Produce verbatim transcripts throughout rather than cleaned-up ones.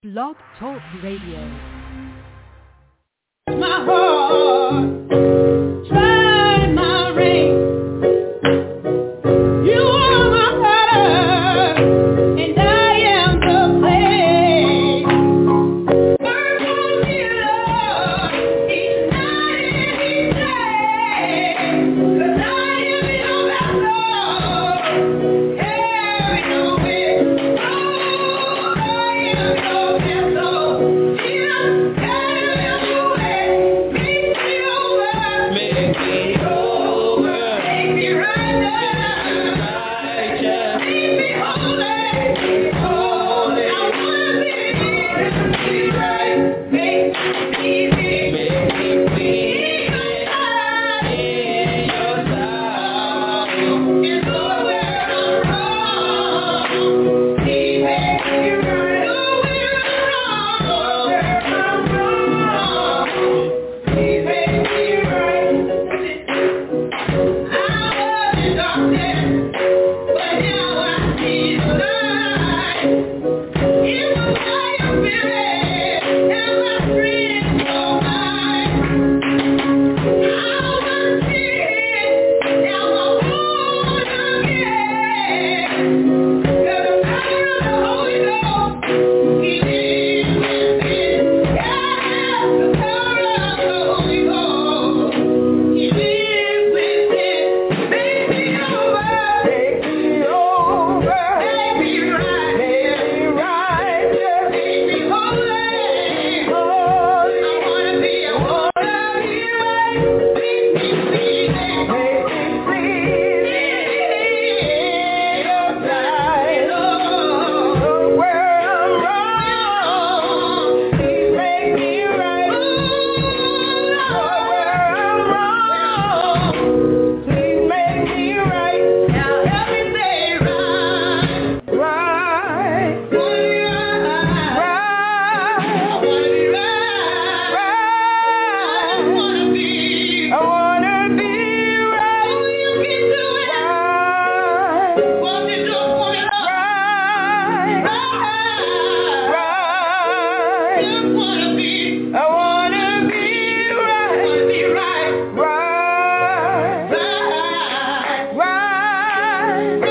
Blog Talk Radio. My heart, try my ring. You are my heart, and I am the clay. Work on me, Lord, each night and each day, 'cause I am your vessel, carry no weight. Oh, I am your vessel. Jesus, carry your weight. Make me over, make me over, make me right righteous, make me holy, make me holy. I wanna be right, make me free, make me free. In your sight, in your sight, it's where I'm wrong. He makes me right. Oh, where I'm wrong, where I'm wrong. He makes me right. I was in darkness, but now I see the light. It was by your spirit and my friends so mine. I was dead, now I'm born again. 'Cause the power of the Holy Ghost, He lives within. Yeah, the power of the Holy Ghost, He lives within. Make me over, make me over, make me right, make me righteous, make me holy, holy. I wanna be, I wanna be right. Make me free, make me free. In your sight, oh, where I'm wrong, Please make me right. Oh, where I'm wrong, Please make me right. Now help me say right, right, right, right. I wanna be right, right. I wanna be, I wanna be right. Oh, you can do it. Right. Walk it up, walk it up. Right, right, right. Just wanna be, I wanna be right. Wanna be right, right, right, right, right.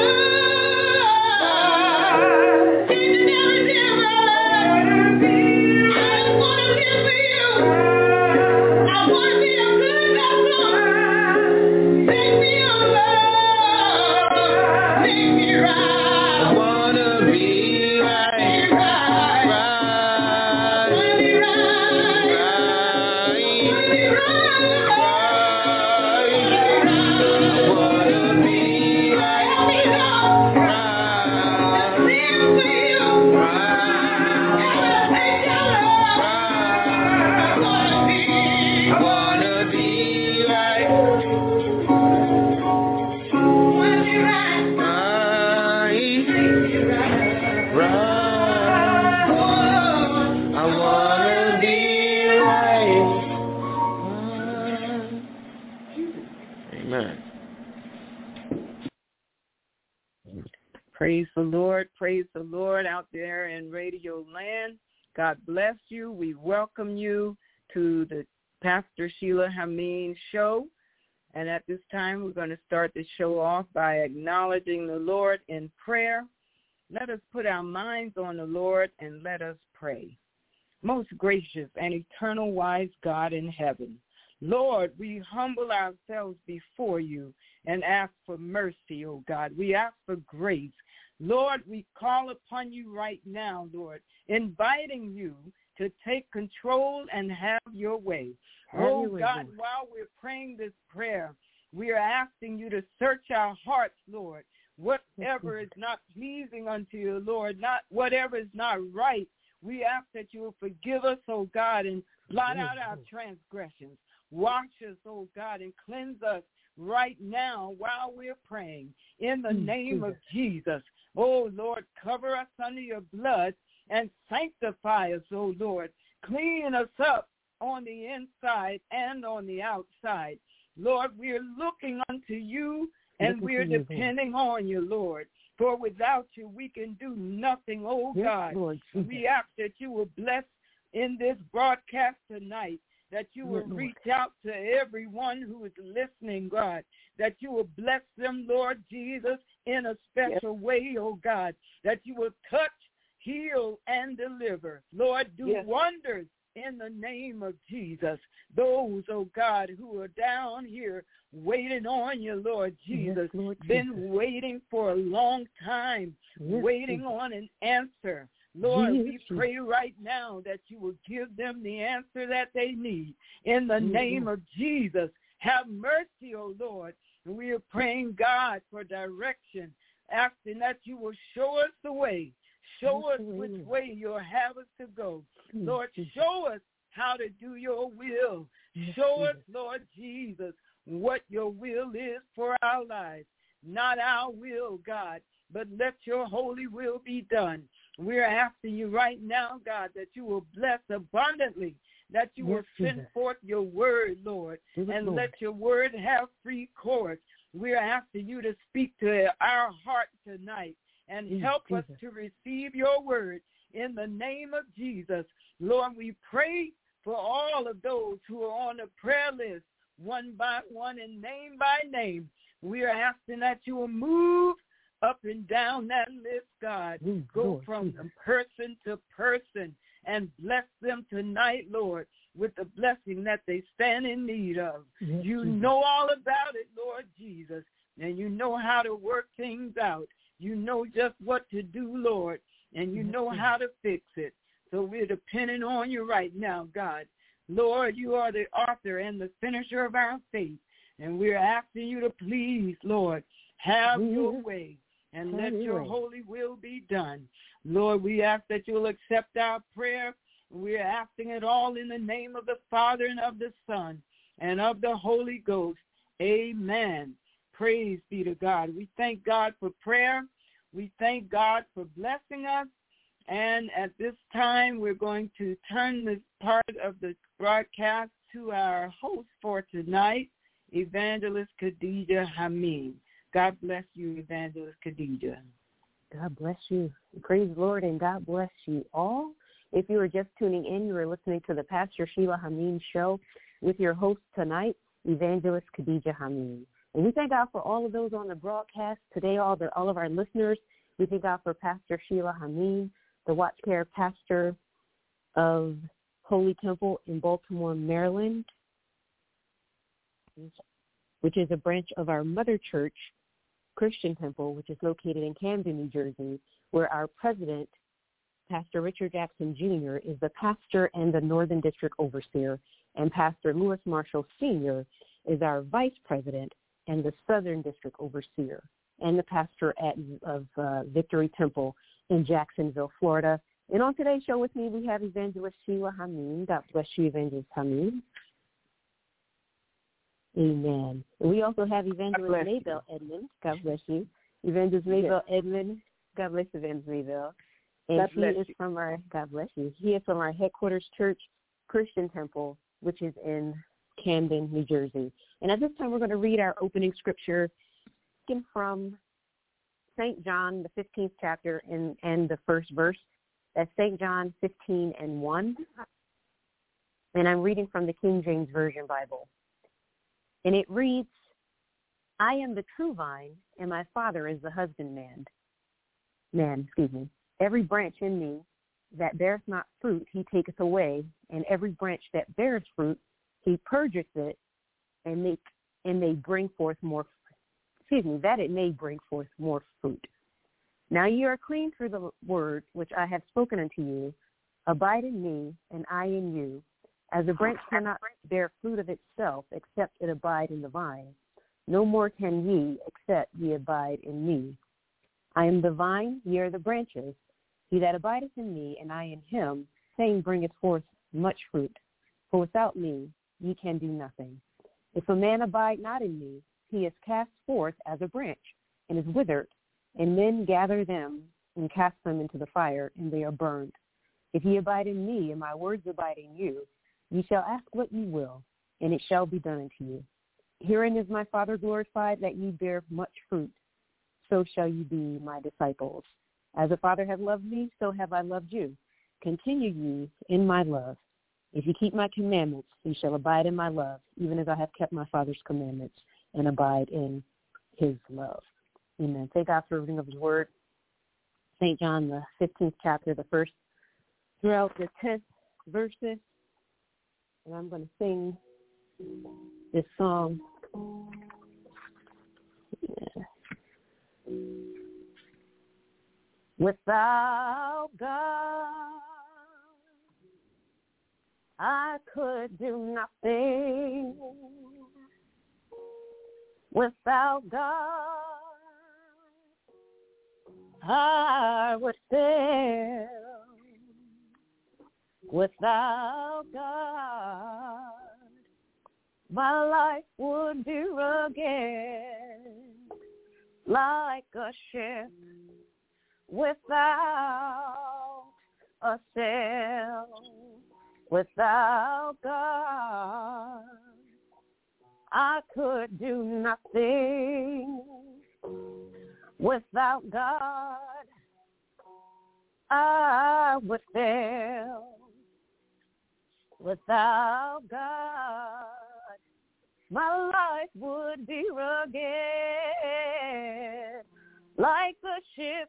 Changing everything around. I just wanna live for you. I wanna be a good vessel. Make me over, make me right. I wanna be right, right, right. Wanna be right, right. Wanna be right, right. Wanna be right. Help me, Lord. Right. Live for you. Right. Elevate your love. Right. I wanna be, I wanna be right. Wanna be right. Right. Make me right. Right. Oh, I wanna be right. Amen. Praise the Lord. Praise the Lord out there in Radio Land. God bless you. We welcome you to the Pastor Sheila Hameen show. And at this time, we're going to start the show off by acknowledging the Lord in prayer. Let us put our minds on the Lord and let us pray. Most gracious and eternal wise God in heaven, Lord, we humble ourselves before you and ask for mercy, oh God. We ask for grace. Lord, we call upon you right now, Lord, inviting you to take control and have your way. Have Oh your way, God, Lord. while we're praying this prayer, we are asking you to search our hearts, Lord. Whatever is not pleasing unto you, Lord, not whatever is not right, we ask that you will forgive us, oh God, and blot out our transgressions. Wash us, oh God, and cleanse us right now while we're praying. In the name of Jesus, oh Lord, cover us under your blood and sanctify us, oh Lord. Clean us up on the inside and on the outside. Lord, we're looking unto you and we're depending on you, Lord. For without you, we can do nothing, oh Yes, God. Lord Jesus. We ask that you will bless in this broadcast tonight, that you will Yes, Lord. reach out to everyone who is listening, God, that you will bless them, Lord Jesus, in a special way, oh God, that you will touch, heal, and deliver. Lord, do Yes. wonders in the name of Jesus. Those, oh God, who are down here waiting on you, Lord Jesus, Yes, Lord been Jesus. waiting for a long time, Yes, waiting Jesus. on an answer. Lord, Yes, we Jesus. pray right now that you will give them the answer that they need. In the Yes, name Lord. of Jesus, have mercy, O Lord. And we are praying, God, for direction, asking that you will show us the way. Show Yes, us Lord. which way you'll have us to go. Yes, Lord, Jesus. show us how to do your will. Yes, Show us, Jesus. Lord Jesus, what your will is for our lives. Not our will, God, but let your holy will be done. We're asking you right now, God, that you will bless abundantly, that you Yes, will send Jesus. forth your word, Lord, Do it, and Lord. let your word have free course. We're asking you to speak to our heart tonight and Mm, help us Jesus. to receive your word in the name of Jesus. Lord, we pray for all of those who are on the prayer list, one by one and name by name. We are asking that you will move up and down that list, God. Mm, Go Lord from Jesus. person to person and bless them tonight, Lord, with the blessing that they stand in need of. Yes, You Jesus. know all about it, Lord Jesus, and you know how to work things out. You know just what to do, Lord, and you Yes, know Lord. how to fix it. So we're depending on you right now, God. Lord, you are the author and the finisher of our faith, and we're asking you to please, Lord, have your Yes. way and Have let your your way. holy will be done. Lord, we ask that you'll accept our prayer. We're asking it all in the name of the Father and of the Son and of the Holy Ghost. Amen. Praise be to God. We thank God for prayer. We thank God for blessing us. And at this time, we're going to turn this part of the broadcast to our host for tonight, Evangelist Khadijah Hameen. God bless you, Evangelist Khadijah. God bless you. Praise the Lord, and God bless you all. If you are just tuning in, you are listening to the Pastor Sheila Hameen Show with your host tonight, Evangelist Khadijah Hameen. And we thank God for all of those on the broadcast today, all the all of our listeners. We thank God for Pastor Sheila Hameen, the Watch Care pastor of Holy Temple in Baltimore, Maryland, which is a branch of our mother church, Christian Temple, which is located in Camden, New Jersey, where our president, Pastor Richard Jackson Junior, is the pastor and the Northern District Overseer, and Pastor Lewis Marshall Senior is our vice president and the Southern District Overseer, and the pastor at, of uh, Victory Temple in Jacksonville, Florida. And on today's show with me, we have Evangelist Sheila Hameen. God bless you, Evangelist Hameen. Amen. And we also have Evangelist Maybell Edmond. God bless you. Evangelist Maybell yes. Edmond. God bless Evangelist Maybell. And God he bless is you. from our, God bless you. He is from our headquarters church, Christian Temple, which is in Camden, New Jersey. And at this time, we're going to read our opening scripture from Saint John, the fifteenth chapter, and, and the first verse. That's Saint John fifteen and one. And I'm reading from the King James Version Bible. And it reads, I am the true vine, and my Father is the husbandman. Man, excuse me. Every branch in me that beareth not fruit, he taketh away, and every branch that beareth fruit, he purgeth it, and make and may bring forth more. Excuse me, that it may bring forth more fruit. Now ye are clean through the word which I have spoken unto you. Abide in me, and I in you. As a branch cannot bear fruit of itself, except it abide in the vine, no more can ye, except ye abide in me. I am the vine, ye are the branches. He that abideth in me, and I in him, same bringeth forth much fruit. For without me ye can do nothing. If a man abide not in me, he is cast forth as a branch, and is withered, and men gather them and cast them into the fire, and they are burned. If ye abide in me, and my words abide in you, ye shall ask what ye will, and it shall be done unto you. Herein is my Father glorified, that ye bear much fruit, so shall you be my disciples. As the Father hath loved me, so have I loved you. Continue ye in my love. If you keep my commandments, you shall abide in my love, even as I have kept my Father's commandments and abide in his love. Amen. Thank God for the reading of his word. Saint John, the fifteenth chapter, the first throughout the tenth verses. And I'm going to sing this song. Yeah. Without God, I could do nothing. Without God, I would fail. Without God, my life would be rugged like a ship without a sail. Without God, I could do nothing. Without God, I would fail. Without God, my life would be rugged like a ship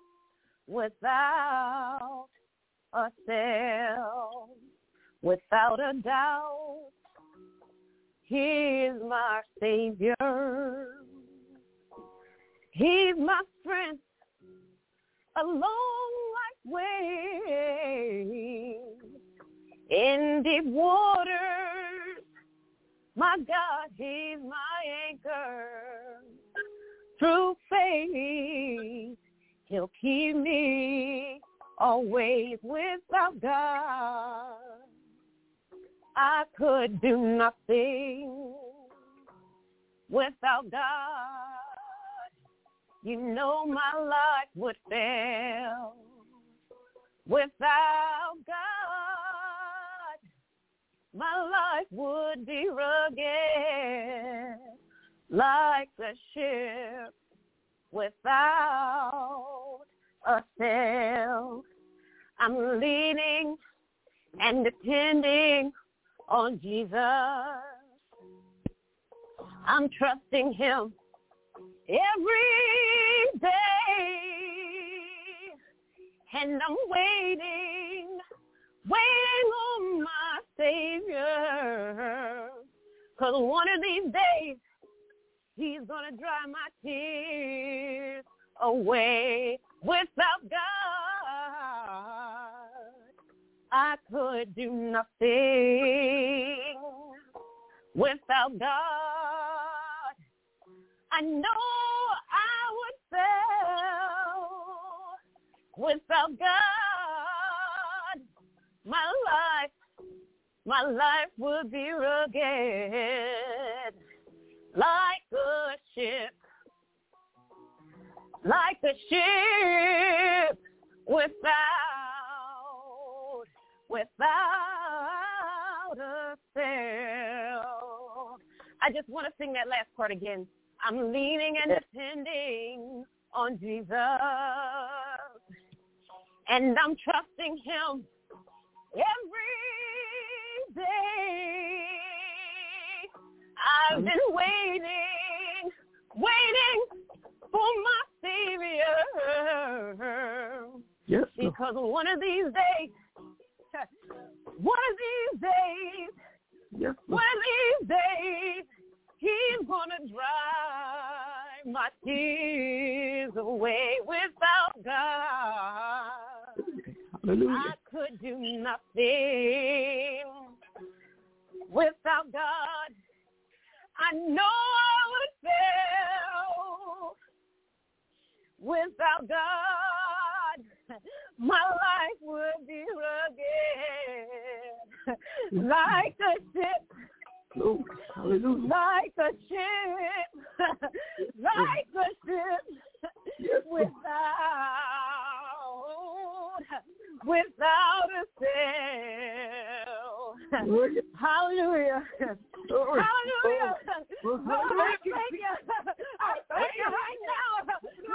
without a sail. Without a doubt, he is my Savior. He's my strength a long life way. In deep waters, my God, he's my anchor. Through faith, he'll keep me always. Without God, I could do nothing. Without God, you know my life would fail. Without God, my life would be rugged like a ship without a sail. I'm leaning and depending on Jesus. I'm trusting him every day, and I'm waiting, waiting on my Savior, because one of these days he's going to dry my tears away. Without God, I could do nothing. Without God, I know I would fail. Without God, my life, my life would be rugged like a ship, like a ship without, without a sail. I just want to sing that last part again. I'm leaning and depending on Jesus, and I'm trusting him every day. I've been waiting, waiting for my Savior. Yes, because one of these days, one of these days, yes, one of these days, he's gonna dry my tears away. Without God, hallelujah. I could do nothing. Without God, I know I would fail. Without God, my life would be rugged like a ship. Glory, hallelujah. Like a ship, like a ship, Yes, without, without a sail. Glory. Hallelujah. Glory. Hallelujah. Glory. Lord, I thank you. I thank you right now.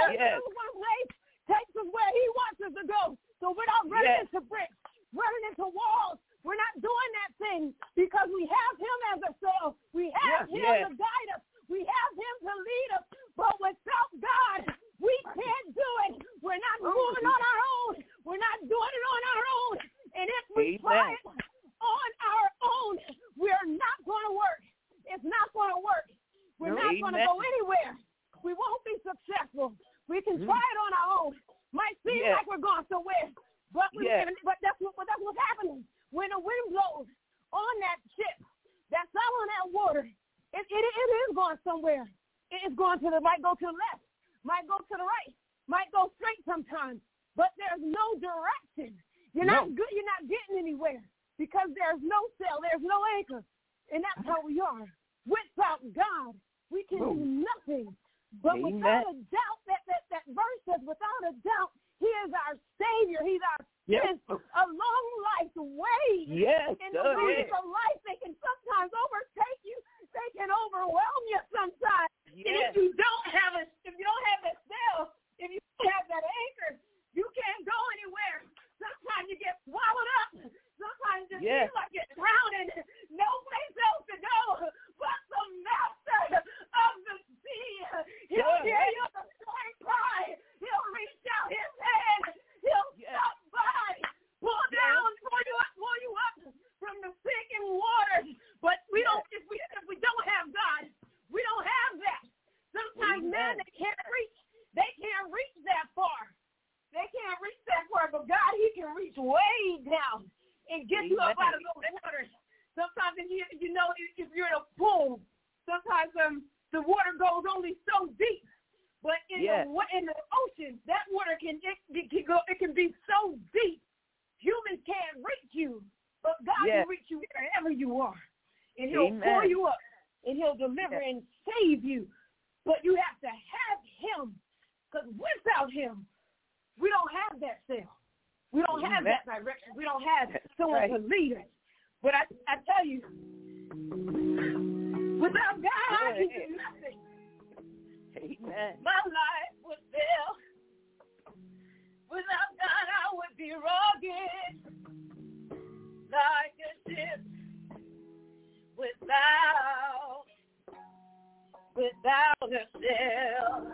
Yes. Yes. One place takes us where he wants us to go. So we're not running Yes. into bricks, running into walls. We're not doing that thing because we have him as a self. We have Yes. him Yes. to guide us. We have him to lead us. But without God, we can't do it. We're not moving on our own. We're not doing it on our own. And if we Amen. try it on our own, we're not going to work. It's not going to work. We're not going to Amen. go anywhere. We won't be successful. We can Mm. try it on our own. Might seem Yes. like we're going somewhere, but we, Yes. but that's what but that's what's happening. When the wind blows on that ship that's out on that water, it, it it is going somewhere. It is going to the might go to the left, might go to the right, might go straight sometimes, but there's no direction. You're No. not good. You're not getting anywhere because there's no sail, there's no anchor, and that's how we are. Without God, we can Boom. do nothing. But Amen. without a doubt, that, that, that verse says, without a doubt, he is our Savior. He's our Yes. His, a long life's way. Yes. And the sir. ways Yes. of life, they can sometimes overtake you. They can overwhelm you sometimes. And Yes. if you don't have a, if you don't have that sail, if you don't have that anchor, you can't go anywhere. Sometimes you get swallowed up. Sometimes it Yes. feels like you're drowning. No place else to go but the master of the sea. He'll Yes. hear your storm cry. He'll reach out his hand. He'll Yes. stop by, pull Yes. down, pull you up, pull you up from the sinking waters. But we don't. If we if we don't have God, we don't have that. Sometimes, man, Amen. they can't reach. They can't reach that far. They can't reach that far, but God, he can reach way down and get you up Amen. out of those waters. Sometimes, if you, you know, if you're in a pool, sometimes um, the water goes only so deep. But in Yes. the in the ocean, that water can it, it can go. It can be so deep, humans can't reach you, but God Yes. can reach you wherever you are, and He'll Amen. pull you up, and He'll deliver Yes. and save you. But you have to have Him, because without Him, we don't have that sail. We don't have Amen. that direction. We don't have That's someone right. to lead us. But I, I tell you, without God, I can do nothing. Amen. My life would fail. Without God, I would be rugged like a ship. Without, without a sail.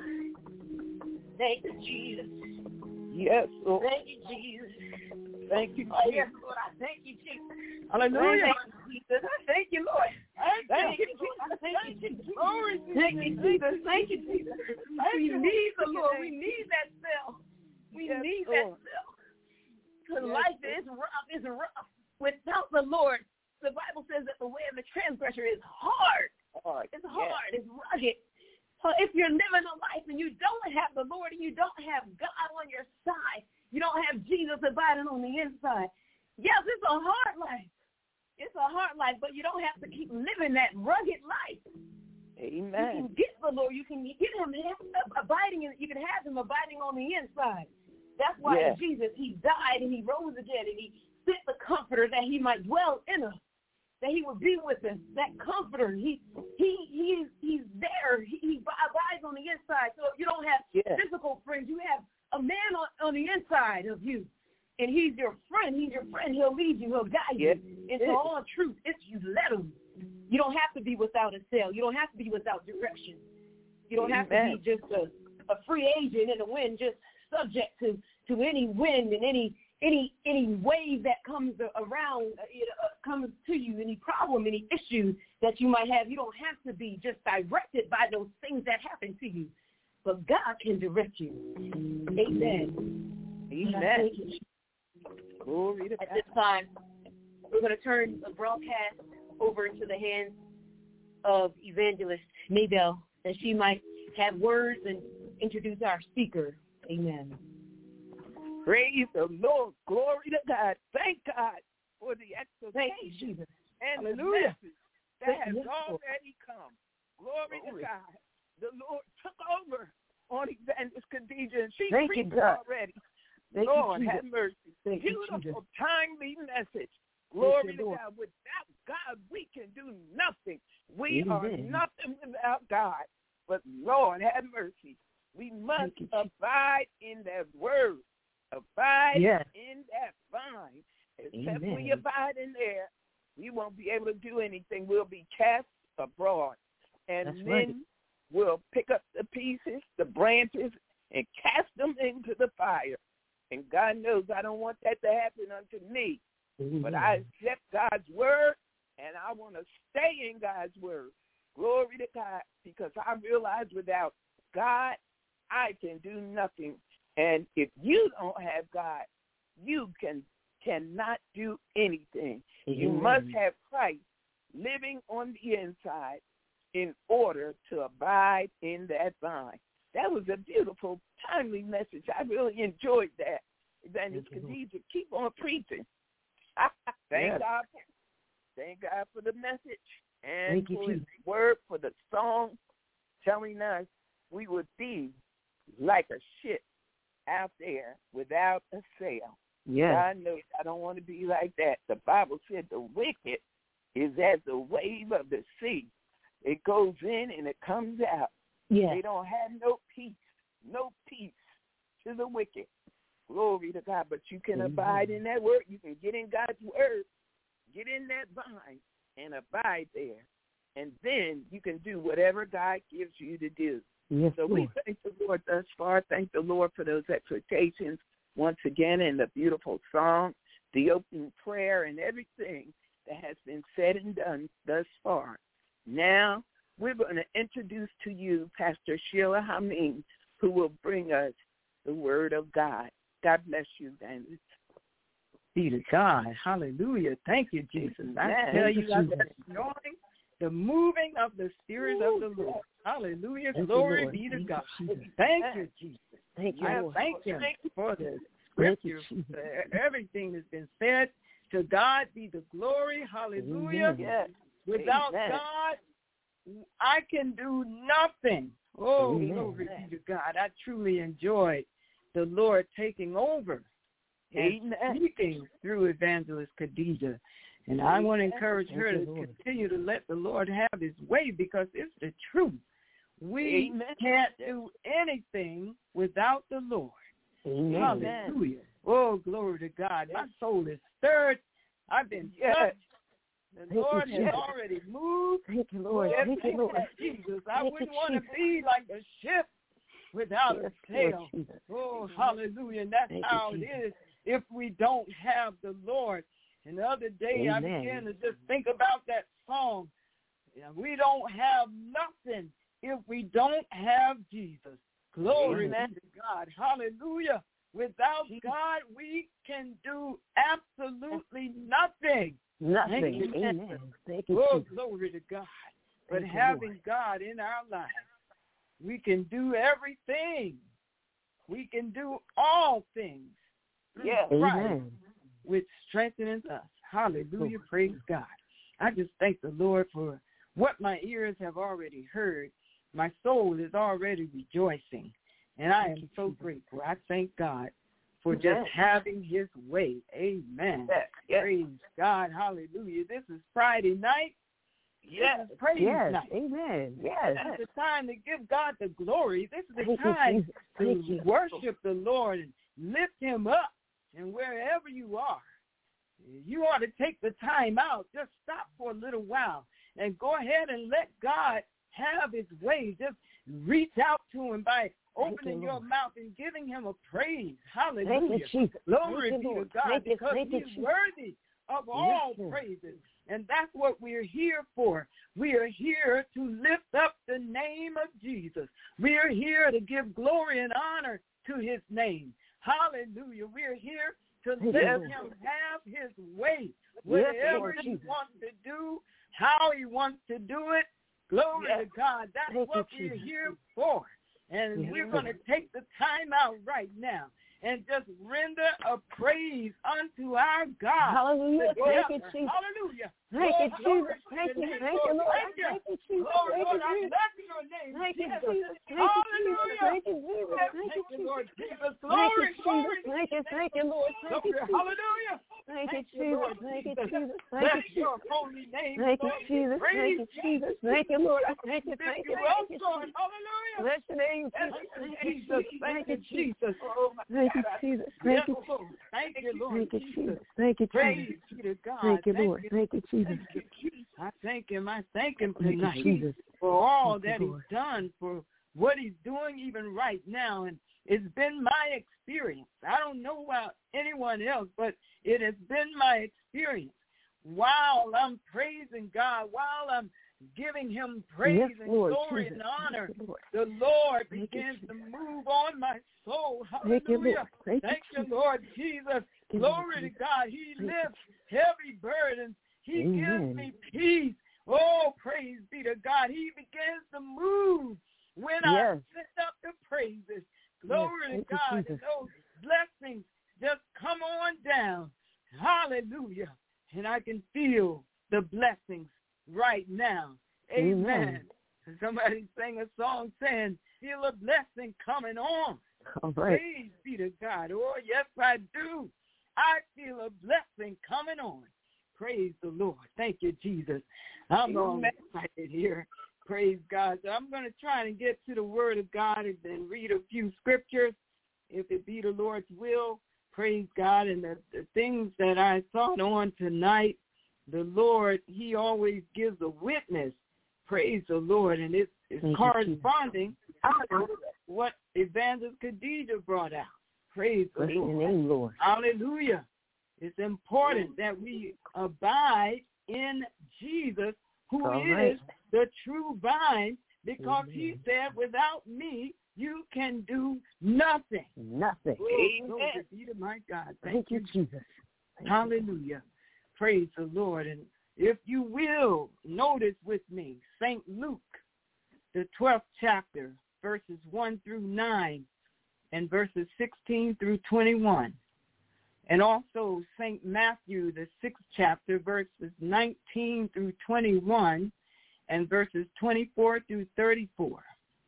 Thank you, Jesus. Yes, Lord. Thank you, Jesus. Thank you, Oh, yes, Jesus. Lord, I thank you, Jesus. Hallelujah. Thank you, Jesus. I thank you, Lord. Thank you. Lord. I thank you, Jesus. Glory to Thank your you, name. Jesus. Thank you, Jesus. Thank We you. need the Thank you, Lord. Lord. We need that cell. We Yes, need Lord. that cell. Because Yes, life Lord. is rough. Is rough. Without the Lord, the Bible says that the way of the transgressor is hard. Hard. It's Yes. hard. It's rugged. So if you're living a life and you don't have the Lord and you don't have God on your side, you don't have Jesus abiding on the inside, yes, it's a hard life. It's a hard life, but you don't have to keep living that rugged life. You Amen. can get the Lord. You can get him abiding. In, you can have him abiding on the inside. That's why Yes. Jesus, he died and he rose again and he sent the Comforter that he might dwell in us, that he would be with us. That Comforter, he he he he's there. He, he abides on the inside. So if you don't have Yes. physical friends, you have a man on, on the inside of you, and he's your friend. He's your friend. He'll lead you. He'll guide Yes. you into all truth. If you let him. You don't have to be without a sail. You don't have to be without direction. You don't have to Amen. be just a, a free agent in the wind, just subject to, to any wind and any any any wave that comes around, uh, it, uh, comes to you, any problem, any issue that you might have. You don't have to be just directed by those things that happen to you. But God can direct you. Amen. Amen. Glory to At God. this time, we're going to turn the broadcast over into the hands of Evangelist Maybell, that she might have words and introduce our speaker. Amen. Praise the Lord. Glory to God. Thank God for the Thank you, exhortation Jesus. and Hallelujah. the message that Thank has you, Lord. already come. Glory, Glory. to God. The Lord took over on Evangelist Khadijah, and she Thank you, preached God. already. Thank you, Lord, Jesus. have mercy. Thank you, Beautiful, Jesus. timely message. Glory you, to Lord. God. Without God, we can do nothing. We Amen. are nothing without God. But Lord, have mercy. We must you, abide in that word. Abide yes. in that vine. Except Amen. we abide in there, we won't be able to do anything. We'll be cast abroad. And That's then right. we'll pick up the pieces, the branches, and cast them into the fire. And God knows I don't want that to happen unto me. Amen. But I accept God's word, and I want to stay in God's word. Glory to God, because I realize without God, I can do nothing. And if you don't have God, you can cannot do anything. Amen. You must have Christ living on the inside in order to abide in that vine. That was a beautiful, timely message. I really enjoyed that. Evangelist Khadijah, keep on preaching. Thank Yes. God. Thank God for the message and Thank you, for his Jesus. word, for the song telling us we would be like a ship out there without a sail. Yes. God knows I don't want to be like that. The Bible said the wicked is as the wave of the sea. It goes in and it comes out. Yes. They don't have no peace, no peace to the wicked. Glory to God. But you can Amen. abide in that word. You can get in God's word, get in that vine, and abide there. And then you can do whatever God gives you to do. Yes, So Lord. we thank the Lord thus far. Thank the Lord for those exhortations once again in the beautiful song, the opening prayer, and everything that has been said and done thus far. Now we're going to introduce to you Pastor Sheila Hameen, who will bring us the word of God. God bless you, Evangelist. Be to God. Hallelujah. Thank you, Jesus. I Amen. tell Thank you, you, that Jesus. anointing, the moving of the Spirit of the Lord. Hallelujah. Thank you, Glory Lord. be to Thank God. you, Jesus. Thank you, Jesus. Thank you, I Lord. thank Him for the Thank you, scripture. Jesus. Uh, Everything has been said. To God be the glory. Hallelujah. Amen. Yes. Without Amen. God, I can do nothing. Oh, Amen. glory be to God. I truly enjoyed the Lord taking over and Amen. speaking through Evangelist Khadijah. And I want to encourage Thank her you, to Lord. continue to let the Lord have his way, because it's the truth. We Amen. can't do anything without the Lord. Amen. Hallelujah. Oh, glory to God. My soul is stirred. I've been Yes. touched. The Thank you, Lord has Jesus. already moved. Thank you, Lord. Yes, Thank you, Lord. Jesus. I Thank you, wouldn't want to Jesus. be like a ship without Yes, a Lord sail. Jesus. Oh, hallelujah. And that's Thank you, how it Jesus. is if we don't have the Lord. And the other day I Amen. began to just think about that song. Yeah, we don't have nothing if we don't have Jesus. Glory Amen. be to God. Hallelujah. Without God, we can do absolutely nothing. Nothing. Thank you, Amen. Thank you, Oh, Jesus. glory to God. But Thank you, having Lord. God in our lives, we can do everything. We can do all things through Yes. Christ, Amen. which strengthens us. Hallelujah. Lord. Praise God. I just thank the Lord for what my ears have already heard. My soul is already rejoicing, and I am so grateful. I thank God for Amen. just having his way. Amen. Yes. Yes. Praise God. Hallelujah. This is Friday night. Yes. This is praise Yes. night. Amen. Yes. This is the time to give God the glory. This is the Thank you, time Jesus. Thank to you. worship the Lord and lift him up. And wherever you are, you ought to take the time out. Just stop for a little while and go ahead and let God have his way. Just reach out to him by opening you, your Lord. mouth and giving him a praise. Thank Hallelujah. you, Jesus. Glory Thank be you, to Lord. God, Thank you. because Thank you, he's Jesus. worthy of all Lord. praises. And that's what we're here for. We are here to lift up the name of Jesus. We are here to give glory and honor to his name. Hallelujah. We're here to Thank you, let Lord. him have his way. Yes, Whatever Lord he Jesus. wants to do, how he wants to do it, glory Yes. to God. That's Thank what you, we're Jesus. here for. And Yes, we're Lord. going to take the time out right now and just render a praise unto our God. Hallelujah. Together. Thank you, Jesus. Hallelujah. Thank you, Lord, Jesus. glory Thank to you, your thank name, you, Lord. Lord. Thank you. Thank you, Jesus. Lord, Thank Lord, you, I Jesus. bless your name, Thank you, Jesus. Jesus. Thank you, Jesus. Hallelujah. Thank you, Jesus. Thank you, Thank you, Jesus. Lord Jesus. Thank you, Glory, Jesus. glory. Thank you, thank you, Lord. Thank you, Glory, Jesus. hallelujah. Thank you, Thank you, Jesus. Lord Thank you, Jesus. Jesus. Thank Bless you, Jesus. your holy name, Thank you, Lord. Jesus. Thank Praise you, Jesus. Thank you, Lord. I thank you, Lift thank you you, up, thank you, Lord. Jesus. Hallelujah. Bless your name, Thank Jesus. you, Jesus. Thank you, Jesus. Oh, my Thank you, God. Jesus. Yes, Thank you, Lord. Thank you, Lord thank you, Jesus. Jesus. Thank you, Praise Jesus. be to God. Thank you, Thank Lord. you. Thank you, Jesus. Thank you. I thank him. I thank him Thank you, tonight Jesus. for all Thank you, that he's Lord. done, for what he's doing even right now. And it's been my experience. I don't know about anyone else, but it has been my experience. While I'm praising God, while I'm giving him praise Yes, and Lord, glory Jesus. and honor, Thank you, Lord. the Lord Thank you, begins Jesus. to move on my soul. Thank you, Hallelujah. Lord. Thank you, Thank you, Jesus. Lord Jesus. Thank you, Glory Lord to Jesus. God. He Thank you, lifts heavy burdens. He Amen. gives me peace. Oh, praise be to God. He begins to move when I Yes. lift up the praises. Glory Yes, to thank you, God. And Jesus. those blessings just come on down. Hallelujah. And I can feel the blessings right now. Amen. Amen. Somebody sang a song saying, feel a blessing coming on. All right. Praise be to God. Oh, yes, I do. I feel a blessing coming on. Praise the Lord. Thank you, Jesus. I'm all excited here. Praise God. So I'm going to try and get to the Word of God and then read a few scriptures, if it be the Lord's will. Praise God. And the, the things that I thought on tonight, the Lord, he always gives a witness. Praise the Lord. And it's, it's corresponding to what Evangelist Khadijah brought out. Praise the Bless Lord. your name, Lord. Hallelujah. It's important that we abide in Jesus, who All is right. the true vine, because Amen. he said, without me, you can do nothing. Nothing. Oh, glory be to my God. Thank, Thank you, Jesus. Thank Hallelujah. You. Praise the Lord. And if you will, notice with me, Saint Luke, the twelfth chapter, verses one through nine, and verses sixteen through twenty-one. And also Saint Matthew, the sixth chapter, verses nineteen through twenty-one, and verses twenty-four through thirty-four.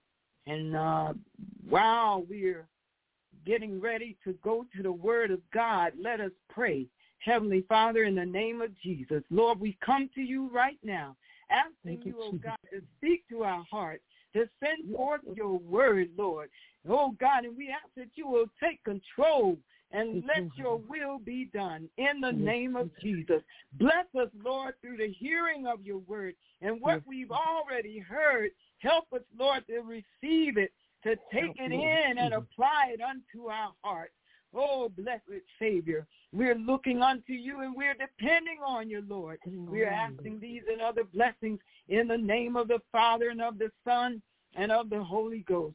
And uh, while we're getting ready to go to the Word of God, let us pray. Heavenly Father, in the name of Jesus, Lord, we come to you right now, asking you, oh God, to speak to our hearts, to send forth your word, Lord. Oh God, and we ask that you will take control and let your will be done in the name of Jesus. Bless us, Lord, through the hearing of your word and what we've already heard. Help us, Lord, to receive it, to take it in and apply it unto our hearts. Oh, blessed Savior, we're looking unto you and we're depending on you, Lord. We're asking these and other blessings in the name of the Father and of the Son and of the Holy Ghost.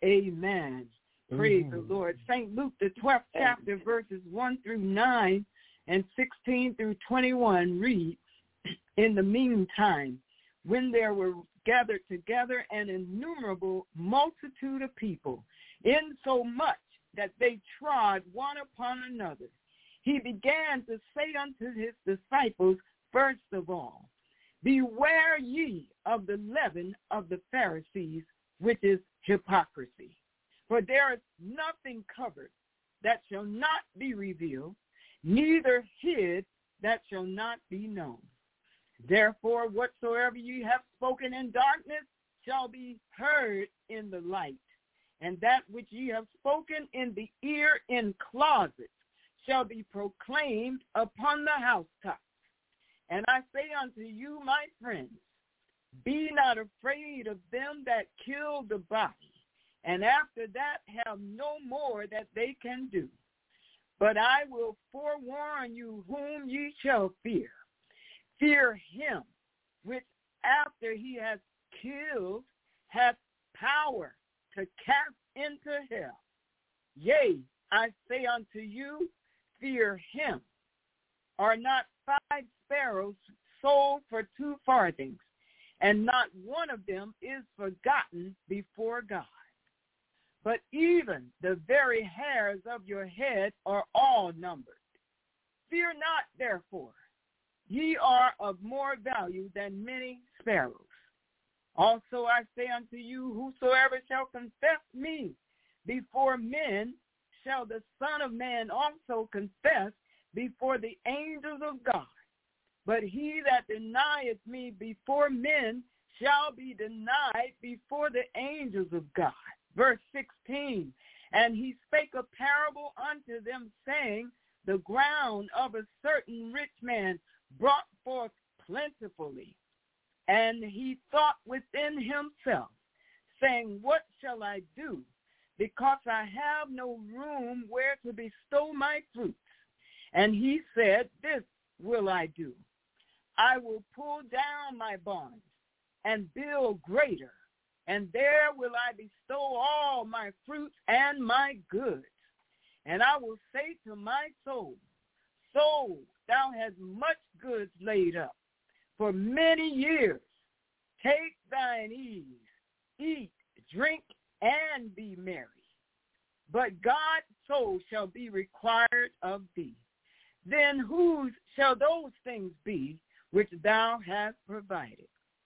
Amen. Praise the Lord. Saint Luke, the twelfth chapter, verses one through nine and sixteen through twenty-one read, in the meantime, when there were gathered together an innumerable multitude of people, insomuch that they trod one upon another, he began to say unto his disciples, first of all, beware ye of the leaven of the Pharisees, which is hypocrisy. For there is nothing covered that shall not be revealed, neither hid that shall not be known. Therefore, whatsoever ye have spoken in darkness shall be heard in the light, and that which ye have spoken in the ear in closets shall be proclaimed upon the housetops. And I say unto you, my friends, be not afraid of them that kill the body, and after that have no more that they can do. But I will forewarn you whom ye shall fear. Fear him which after he has killed hath power to cast into hell. Yea, I say unto you, fear him. Are not five sparrows sold for two farthings, and not one of them is forgotten before God? But even the very hairs of your head are all numbered. Fear not, therefore. ye are of more value than many sparrows. Also I say unto you, whosoever shall confess me before men, shall the Son of Man also confess before the angels of God. But he that denieth me before men shall be denied before the angels of God. Verse sixteen, and he spake a parable unto them, saying, the ground of a certain rich man brought forth plentifully. And he thought within himself, saying, what shall I do? Because I have no room where to bestow my fruits. And he said, this will I do. I will pull down my barns and build greater, and there will I bestow all my fruits and my goods. And I will say to my soul, soul, thou hast much goods laid up for many years. Take thine ease, eat, drink, and be merry. But God's soul shall be required of thee. Then whose shall those things be which thou hast provided?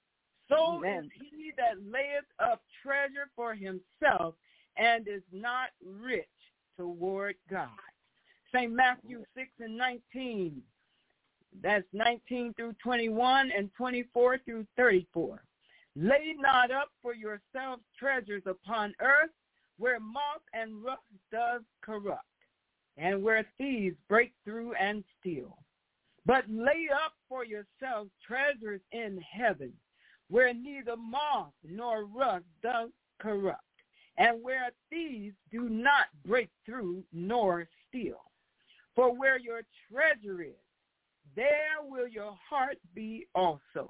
So Amen. Is he that layeth up treasure for himself and is not rich toward God. Saint Matthew six and nineteen. That's nineteen through twenty-one and twenty-four through thirty-four. Lay not up for yourselves treasures upon earth, where moth and rust does corrupt, and where thieves break through and steal. But lay up for yourselves treasures in heaven, where neither moth nor rust does corrupt, and where thieves do not break through nor steal. For where your treasure is, there will your heart be also.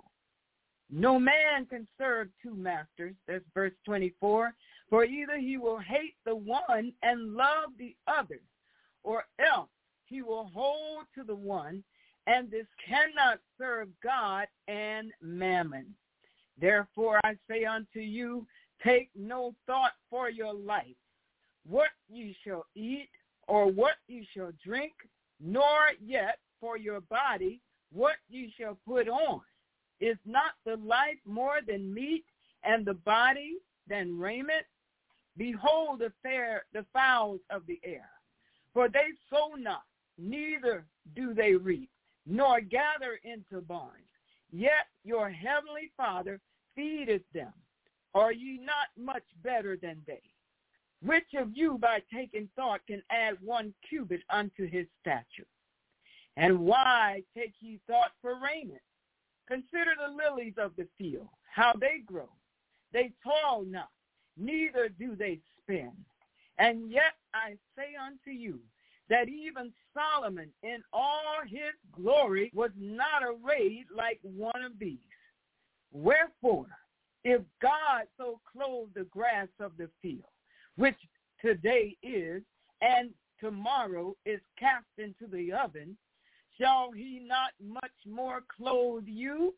No man can serve two masters, that's verse twenty-four, for either he will hate the one and love the other, or else he will hold to the one, and this cannot serve God and mammon. Therefore I say unto you, take no thought for your life, what ye shall eat, or what ye shall drink, nor yet for your body, what ye shall put on. Is not the life more than meat, and the body than raiment? Behold the fair, the fowls of the air, for they sow not, neither do they reap, nor gather into barns. Yet your heavenly Father feedeth them. Are ye not much better than they? Which of you by taking thought can add one cubit unto his stature? And why take ye thought for raiment? Consider the lilies of the field, how they grow. They toil not, neither do they spin. And yet I say unto you, that even Solomon in all his glory was not arrayed like one of these. Wherefore, if God so clothe the grass of the field, which today is, and tomorrow is cast into the oven, shall he not much more clothe you,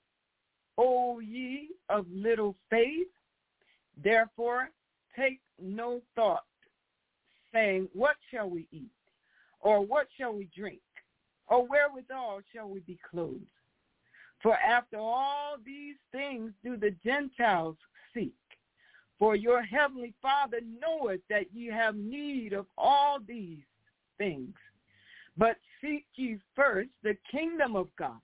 O ye of little faith? Therefore take no thought, saying, what shall we eat? Or what shall we drink? Or wherewithal shall we be clothed? For after all these things do the Gentiles seek. For your heavenly Father knoweth that ye have need of all these things. But seek ye first the kingdom of God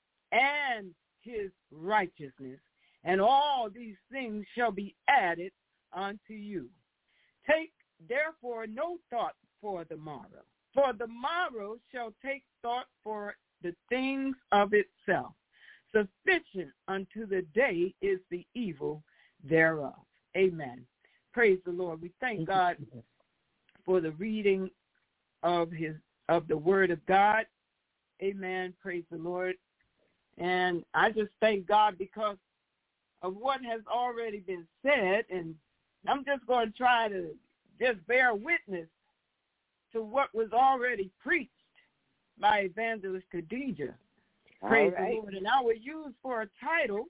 and his righteousness, and all these things shall be added unto you. Take therefore no thought for the morrow, for the morrow shall take thought for the things of itself. Sufficient unto the day is the evil thereof. Amen. Praise the Lord. We thank God for the reading of his of the word of God. Amen. Praise the Lord. And I just thank God because of what has already been said, and I'm just going to try to just bear witness to what was already preached by Evangelist Khadijah. Praise right. the Lord. And I will use for a title,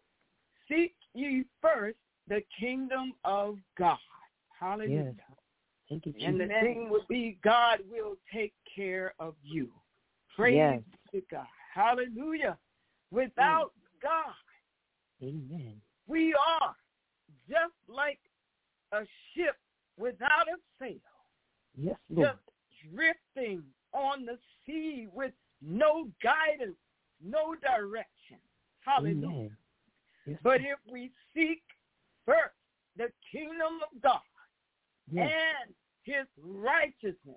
Seek Ye First the Kingdom of God. Hallelujah. Yes. Thank you, Jesus. And the thing would be, God will take care of you. Praise yes. to God. hallelujah, without God, Amen. we are just like a ship without a sail, Yes, Lord. just drifting on the sea with no guidance, no direction. Hallelujah. Amen. Yes, But Lord. if we seek first the kingdom of God Yes. and his righteousness,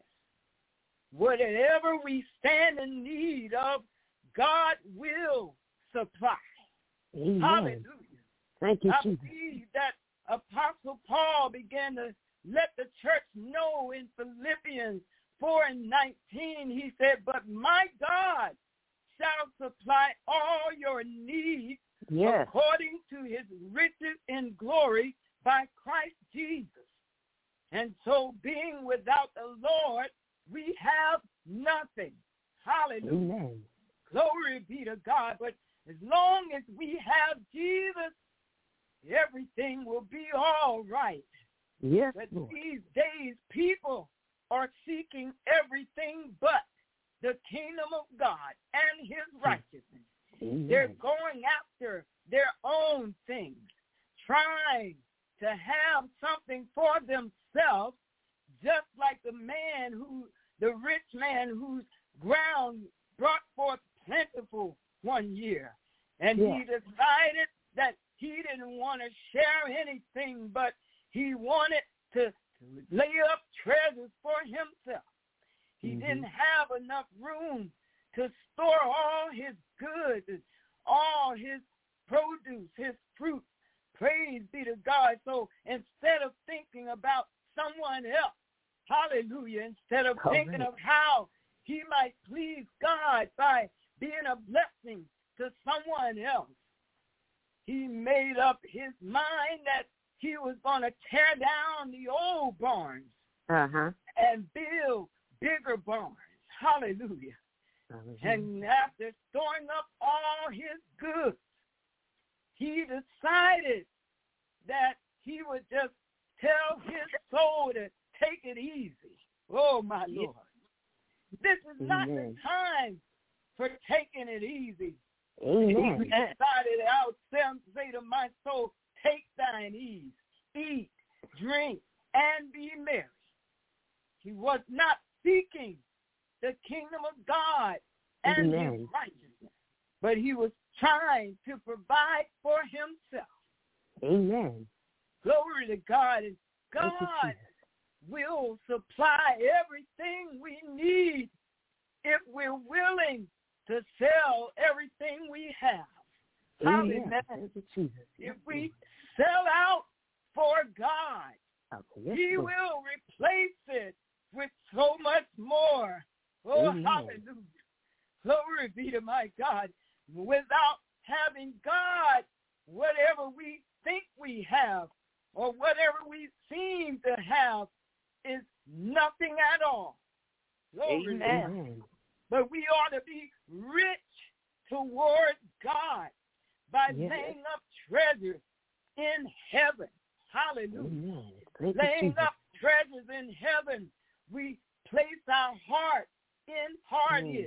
whatever we stand in need of, God will supply. Amen. Hallelujah. Thank you, I Jesus. believe that Apostle Paul began to let the church know in Philippians four and nineteen, he said, but my God shall supply all your needs Yes. according to his riches in glory by Christ Jesus. And so being without the Lord, we have nothing. Hallelujah. Amen. Glory be to God. But as long as we have Jesus, everything will be all right. Yes, But Lord. these days, people are seeking everything but the kingdom of God and his righteousness. Amen. They're going after their own things, trying to have something for themselves, just like the man who, the rich man whose ground brought forth plentiful one year. And Yeah. he decided that he didn't want to share anything, but he wanted to lay up treasures for himself. He Mhm. didn't have enough room to store all his goods, and all his produce, his fruit. Praise be to God. So instead of thinking about someone else, hallelujah, instead of Correct. thinking of how he might please God by being a blessing to someone else, he made up his mind that he was going to tear down the old barns Uh-huh. and build bigger barns. Hallelujah. Uh-huh. And after storing up all his goods, he decided that he would just tell his soul to take it easy. Oh, my Lord. This is not the Amen. time for taking it easy. Amen. He decided, I'll say to my soul, take thine ease, eat, drink, and be merry. He was not seeking the kingdom of God and Amen. his righteousness, but he was trying to provide for himself. Amen. Glory to God. And Thank you, God Jesus. will supply everything we need if we're willing to sell everything we have. Amen. Hallelujah. Thank you, Jesus. If we sell out for God, Okay. Yes, he Lord. will replace it with so much more. Oh, Amen. hallelujah. Glory be to my God. Without having God, whatever we think we have or whatever we seem to have is nothing at all. Glory to God. Amen. But we ought to be rich toward God by Yes. laying up treasures in heaven. Hallelujah. Amen. Thank you, Laying Jesus. up treasures in heaven, we place our heart in heart Mm. is.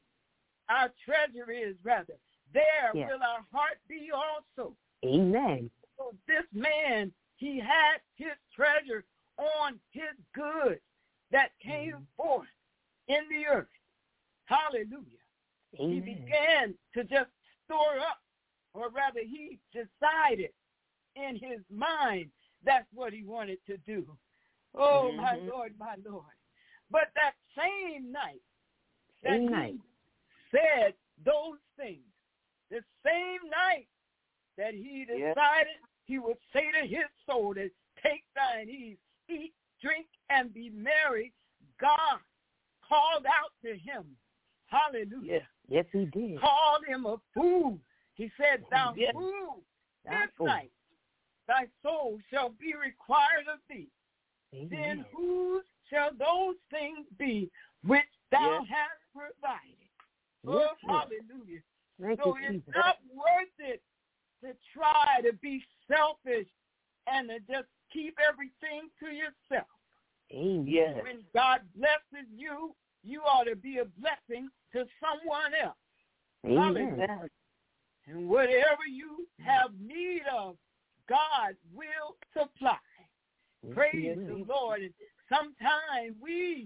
Our treasure is, rather. There Yes. will our heart be also. Amen. So this man, he had his treasure on his goods that came Mhm. forth in the earth. Hallelujah. He Amen. began to just store up, or rather he decided in his mind that's what he wanted to do. Oh, my Mhm. Lord, my Lord. But that same night that Same he night. said those things, the same night that he Yeah. decided he would say to his soul to take thine ease, eat, drink, and be merry, God called out to him. Hallelujah. Yeah. Yes, he did. Called him a fool. He said, thou Yeah. fool, Thou this fool. night thy soul shall be required of thee. Then Amen. whose shall those things be which thou Yeah. hast provided? Yes, Oh, Lord. hallelujah. Thank So you, it's Jesus. not worth it to try to be selfish and to just keep everything to yourself. Amen. Yeah. When God blesses you, you ought to be a blessing to someone else. Amen. Hallelujah. And whatever you have need of, God will supply. Yes, Praise he the will. Lord. And sometimes we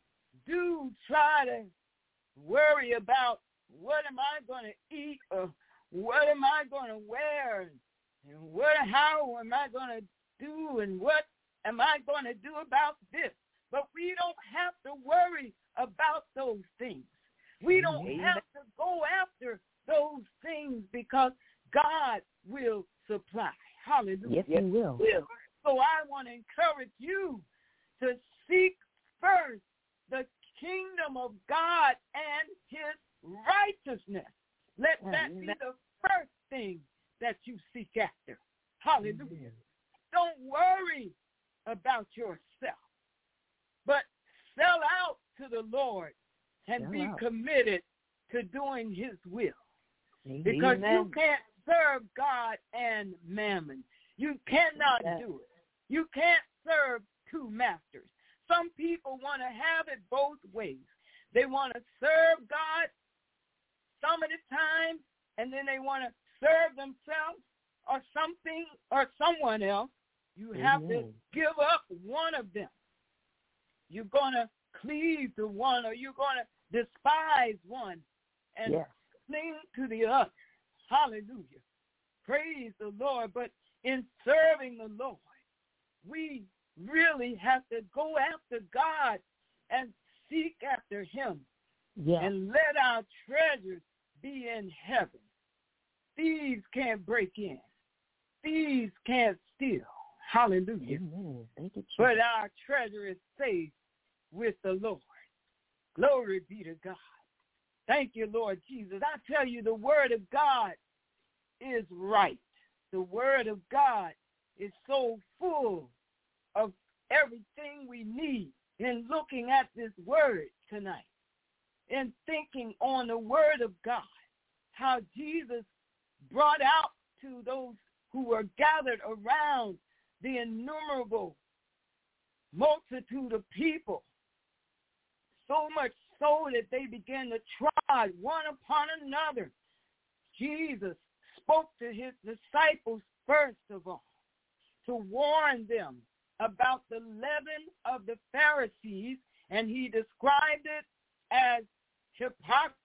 do try to worry about what am I going to eat or what am I going to wear and what, how am I going to do and what am I going to do about this? But we don't have to worry about those things. We don't Amen. have to go after those things because God will supply. Hallelujah. Yes, he will. Will. So I want to encourage you to seek first the kingdom of God and his righteousness. Let that be Amen. the first thing that you seek after. Hallelujah. Amen. Don't worry about yourself, but sell out to the Lord and Sell be out. committed to doing his will. Amen. Because you Amen. can't serve God and mammon. You cannot Amen. do it. You can't serve two masters. Some people want to have it both ways. They want to serve God some of the time, and then they want to serve themselves or something or someone else. You have to Amen. give up one of them. You're going to cleave to one, or you're going to despise one and Yes. cling to the other. Hallelujah. Praise the Lord. But in serving the Lord, we really have to go after God and seek after him Yes. and let our treasures be in heaven. Thieves can't break in. Thieves can't steal. Hallelujah. Amen. Thank you, Jesus. But our treasure is safe with the Lord. Glory be to God. Thank you, Lord Jesus. I tell you, the word of God is right. The word of God is so full of everything we need. In looking at this word tonight and thinking on the word of God, how Jesus brought out to those who were gathered around the innumerable multitude of people, so much so that they began to trod one upon another. Jesus spoke to his disciples first of all to warn them about the leaven of the Pharisees, and he described it as hypocrisy.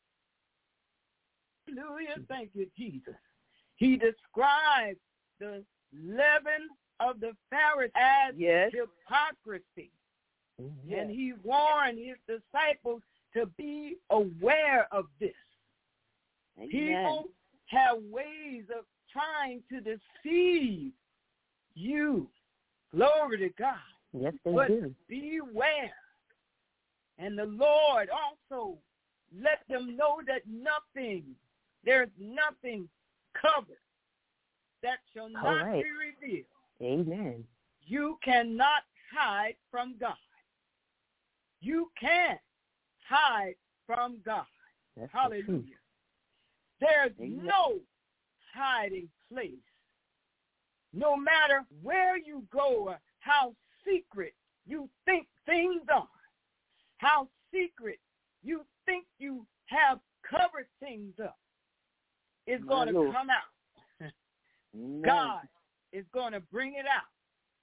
Hallelujah. Thank you, Jesus. He described the leaven of the Pharisees as Yes. hypocrisy. Amen. And he warned his disciples to be aware of this. Amen. People have ways of trying to deceive you. Glory to God. Yes, they But do. beware. And the Lord also let them know that nothing, there's nothing covered that shall not All right. be revealed. Amen. You cannot hide from God. You can't hide from God. That's the Hallelujah. truth. There's Amen. no hiding place. No matter where you go or how secret you think things are, how secret you think you have covered things up, it's My going to Lord. come out. Amen. God is going to bring it out.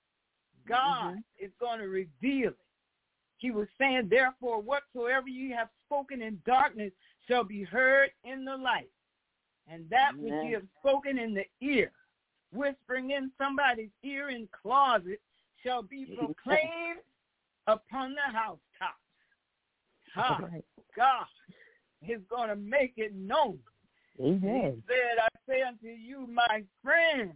God Mhm. is going to reveal it. He was saying, therefore, whatsoever you have spoken in darkness shall be heard in the light. And that which Amen. you have spoken in the ear, whispering in somebody's ear in closet, shall be Amen. proclaimed upon the housetops. Ha, All right. God is going to make it known. Amen. He said, I say unto you, my friends,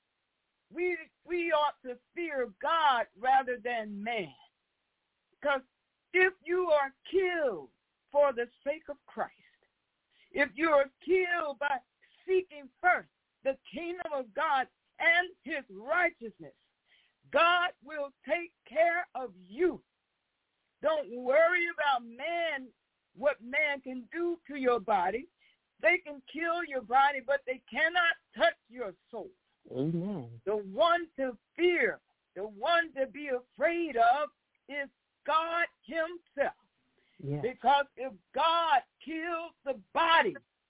we we ought to fear God rather than man. Because if you are killed for the sake of Christ, if you are killed by seeking first the kingdom of God and his righteousness, God will take care of you. Don't worry about man, what man can do to your body. They can kill your body, but they cannot touch your soul. Amen. The one to fear, the one to be afraid of is God himself. Yes. Because if God kills the body,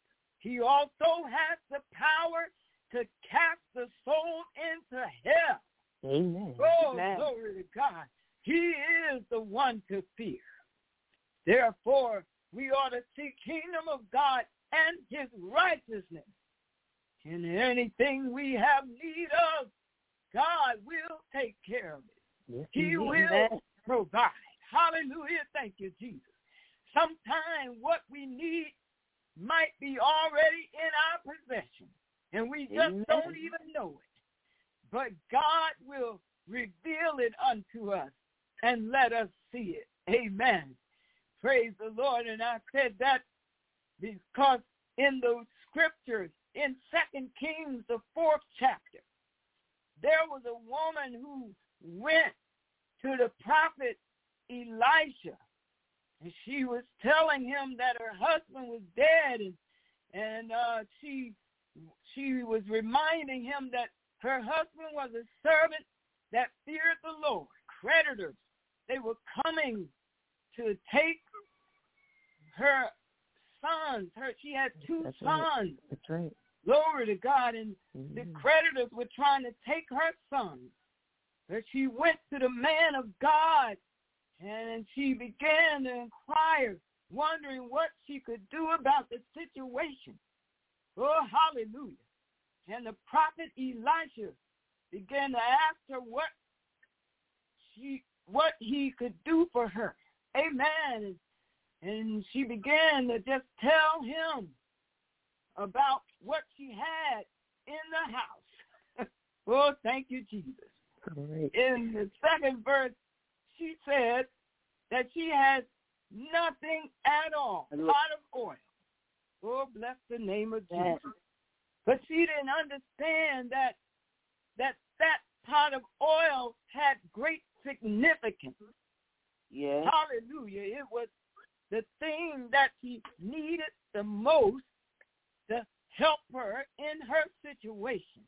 He also has the power to cast the soul into hell. Amen. Oh, Amen. glory to God. He is the one to fear. Therefore, we ought to seek kingdom of God and his righteousness. And anything we have need of, God will take care of it. Yes, He will. will provide. Hallelujah. Thank you, Jesus. Sometimes what we need might be already in our possession, and we just Amen. don't even know it. But God will reveal it unto us and let us see it. Amen. Praise the Lord. And I said that because in the scriptures, in Second Kings, the fourth chapter, there was a woman who went to the prophet Elisha, and she was telling him that her husband was dead, and and uh, she she was reminding him that her husband was a servant that feared the Lord. Creditors, they were coming to take her sons. Her she had two That's sons. Right. That's right. Glory to God. And Mm-hmm. the creditors were trying to take her sons. But she went to the man of God, and she began to inquire, wondering what she could do about the situation. Oh, hallelujah. And the prophet Elisha began to ask her what she what he could do for her. Amen. And she began to just tell him about what she had in the house. Oh, thank you, Jesus. Right. In the second verse, she said that she has nothing at all, pot of oil. Oh, bless the name of Jesus. But she didn't understand that that that pot of oil had great significance. Yes. Hallelujah. It was the thing that she needed the most to help her in her situation.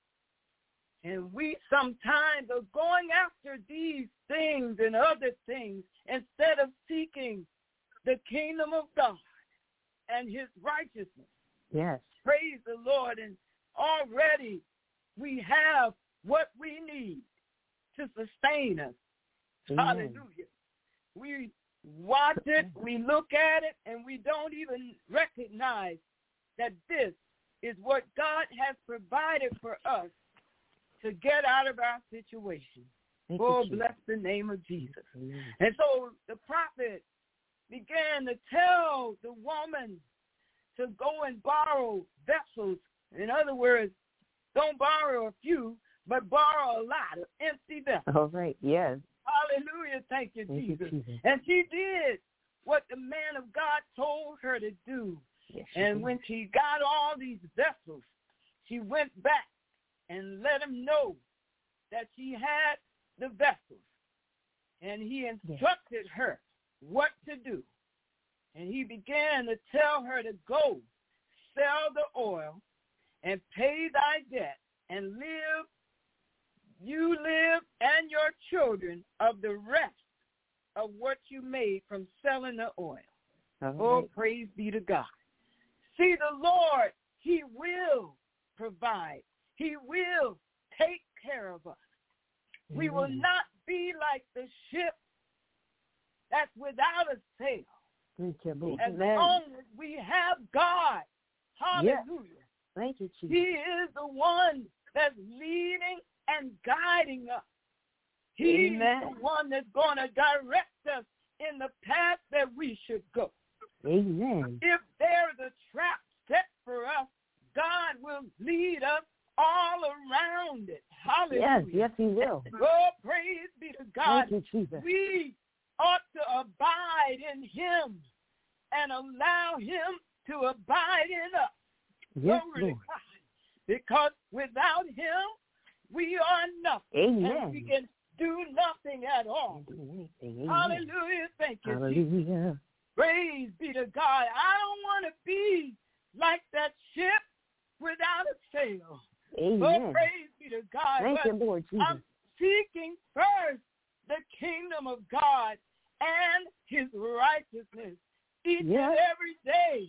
And we sometimes are going after these things and other things instead of seeking the kingdom of God and his righteousness. Yes. Praise the Lord. And already we have what we need to sustain us. Amen. Hallelujah. We watch it, we look at it, and we don't even recognize that this is what God has provided for us to get out of our situation. Thank Oh, you, bless the name of Jesus. Amen. And so the prophet began to tell the woman to go and borrow vessels. In other words, don't borrow a few, but borrow a lot of empty vessels. All right. Yes. Hallelujah. Thank you, Thank Jesus. you, Jesus. And she did what the man of God told her to do. Yes, she And did. when she got all these vessels, she went back and let him know that she had the vessels. And he instructed yes. her what to do. And he began to tell her to go, sell the oil, and pay thy debt, and live, you live and your children of the rest of what you made from selling the oil. All Oh, right. praise be to God. See, the Lord, he will provide. He will take care of us. Amen. We will not be like the ship that's without a sail. Thank you, Lord. As Amen. long as we have God, hallelujah, Thank you, Jesus. he is the one that's leading and guiding us. He's Amen. the one that's going to direct us in the path that we should go. Amen. If there's a trap set for us, God will lead us all around it. Hallelujah. Yes, yes, he will. Oh, praise be to God. Thank you, Jesus. We ought to abide in him and allow him to abide in us. Yes, Glory to Lord. God. Because without him, we are nothing. Amen. And we can do nothing at all. Amen. Hallelujah. Thank you, Jesus. Hallelujah. Praise be to God. I don't want to be like that ship without a sail. Amen. Oh, praise be to God. Thank But you, Lord Jesus. I'm seeking first the kingdom of God and his righteousness each Yeah. and every day.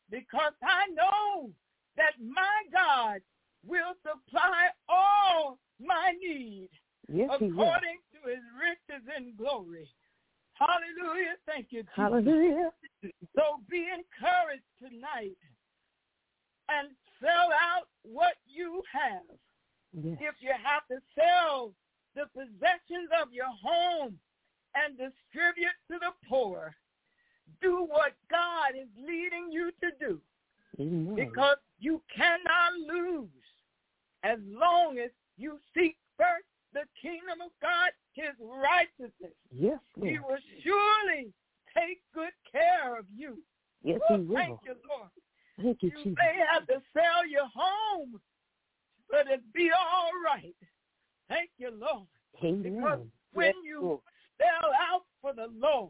because I know that my God will supply all my need Yes, he will. according to his riches and glory. Hallelujah. Thank you, Jesus. Hallelujah. So be encouraged tonight and sell out what you have. Yes. If you have to sell the possessions of your home and distribute to the poor, do what God is leading you to do. Amen. Because you cannot lose as long as you seek first the kingdom of God, his righteousness. Yes, He Lord. will surely take good care of you. Yes, Oh, he will. thank you, Lord. Thank you, You Jesus. may have to sell your home, but it'll be all right. Thank you, Lord. Amen. Because when Yes, you Lord. sell out for the Lord,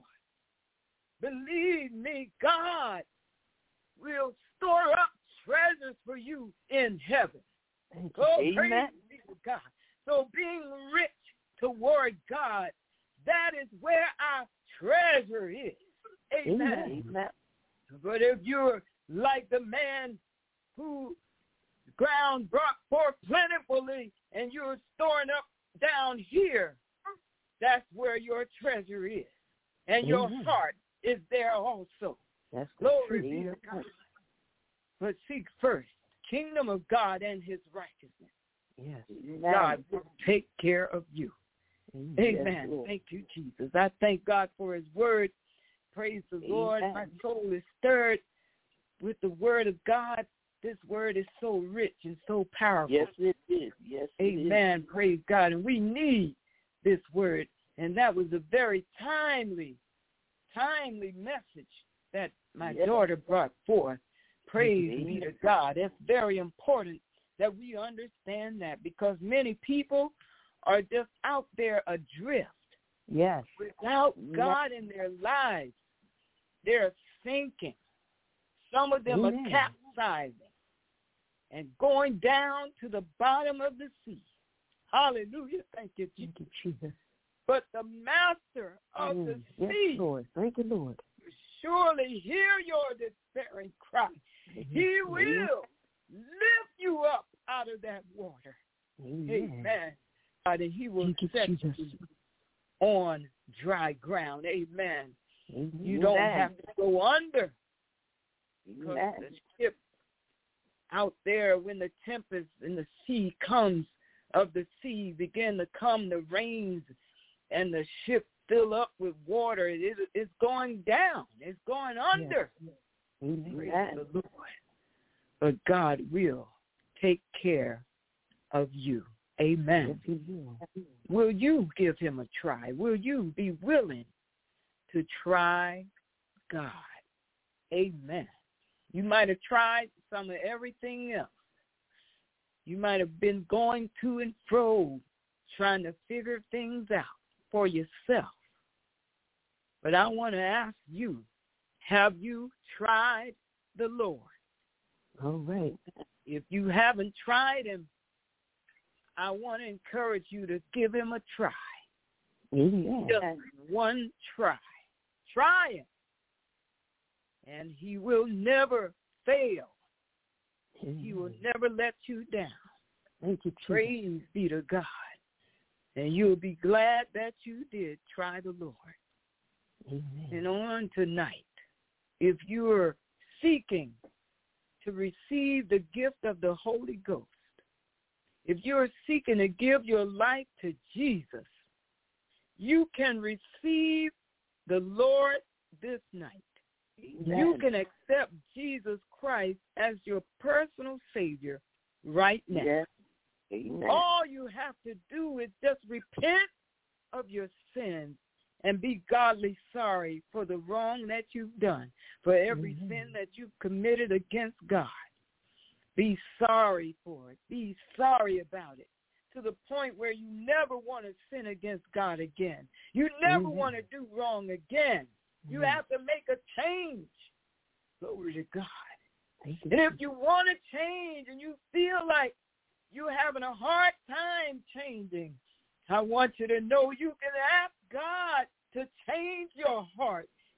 believe me, God will store up treasures for you in heaven. Thank you. Oh, Amen. praise be to God. So being rich toward God, that is where our treasure is. Amen. Amen. Amen. But if you're like the man who ground brought forth plentifully and you're storing up down here, that's where your treasure is. And your Amen. heart is there also. That's the Glory truth. be to God. But seek first the kingdom of God and his righteousness. Yes. God will take care of you. Amen. Amen. Lord. Thank you, Jesus. I thank God for his word. Praise the Lord. Amen. My soul is stirred with the word of God. This word is so rich and so powerful. Yes, it is. Yes, it is. Amen. Praise God. And we need this word. And that was a very timely, timely message that my Yes. daughter brought forth. Praise Amen. be to God. It's very important that we understand that, because many people are just out there adrift Yes. without Yes. God in their lives. They're sinking. Some of them Amen. are capsizing and going down to the bottom of the sea. Hallelujah. Thank you, Jesus. Thank you, Jesus. But the master of the Mm. Yes, sea Lord. Thank you, Lord. will surely hear your despairing cry. He will lift you up out of that water. Amen. Amen. God, and he will Thank you, set Jesus. you on dry ground. Amen. Amen. You don't Amen. have to go under, because Amen. the ship out there, when the tempest and the sea comes of the sea, begin to come, the rains, and the ship fill up with water, it is it's going down. It's going under. Amen. Praise Amen. the Lord. But God will take care of you. Amen. Yes, he will. Will you give him a try? Will you be willing to try God? Amen. You might have tried some of everything else. You might have been going to and fro trying to figure things out for yourself. But I want to ask you, have you tried the Lord? All right. If you haven't tried him, I want to encourage you to give him a try. Amen. Just one try. Try him. And he will never fail. He will Amen. never let you down. Thank you, Jesus. Praise be to God. And you'll be glad that you did try the Lord. Amen. And on tonight, if you're seeking to receive the gift of the Holy Ghost, if you're seeking to give your life to Jesus, you can receive the Lord this night. Amen. You can accept Jesus Christ as your personal Savior right now. Yes. Amen. All you have to do is just repent of your sins and be godly sorry for the wrong that you've done, for every Amen. sin that you've committed against God. Be sorry for it. Be sorry about it, to the point where you never want to sin against God again. You never Amen. want to do wrong again. You Yes. have to make a change. Glory to God. Thank you, And if Jesus. you want to change and you feel like you're having a hard time changing, I want you to know you can ask God to change your heart.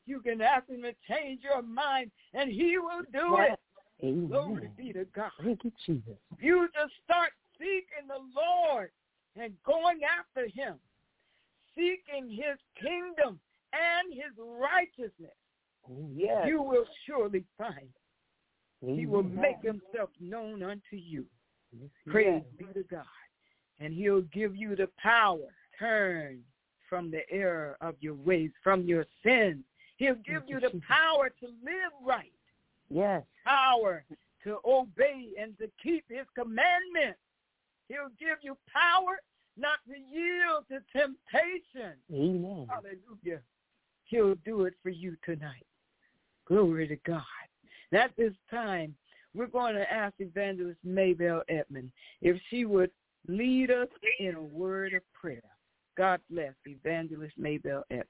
You can ask him to change your mind, and he will do Yes. it. Amen. Glory be to God. Thank you, Jesus. You just start seeking the Lord and going after him, seeking his kingdom and his righteousness. Oh, yes. You will surely find Amen. he will make himself known unto you. Yes, Praise yes. be to God. And he'll give you the power. Turn from the error of your ways, from your sins. He'll give Thank you you, the Jesus. power to live right, Yes. power to obey and to keep his commandments. He'll give you power not to yield to temptation. Amen. Hallelujah. He'll do it for you tonight. Glory to God. And at this time, we're going to ask Evangelist Maybelle Edmond if she would lead us in a word of prayer. God bless Evangelist Maybelle Edmond.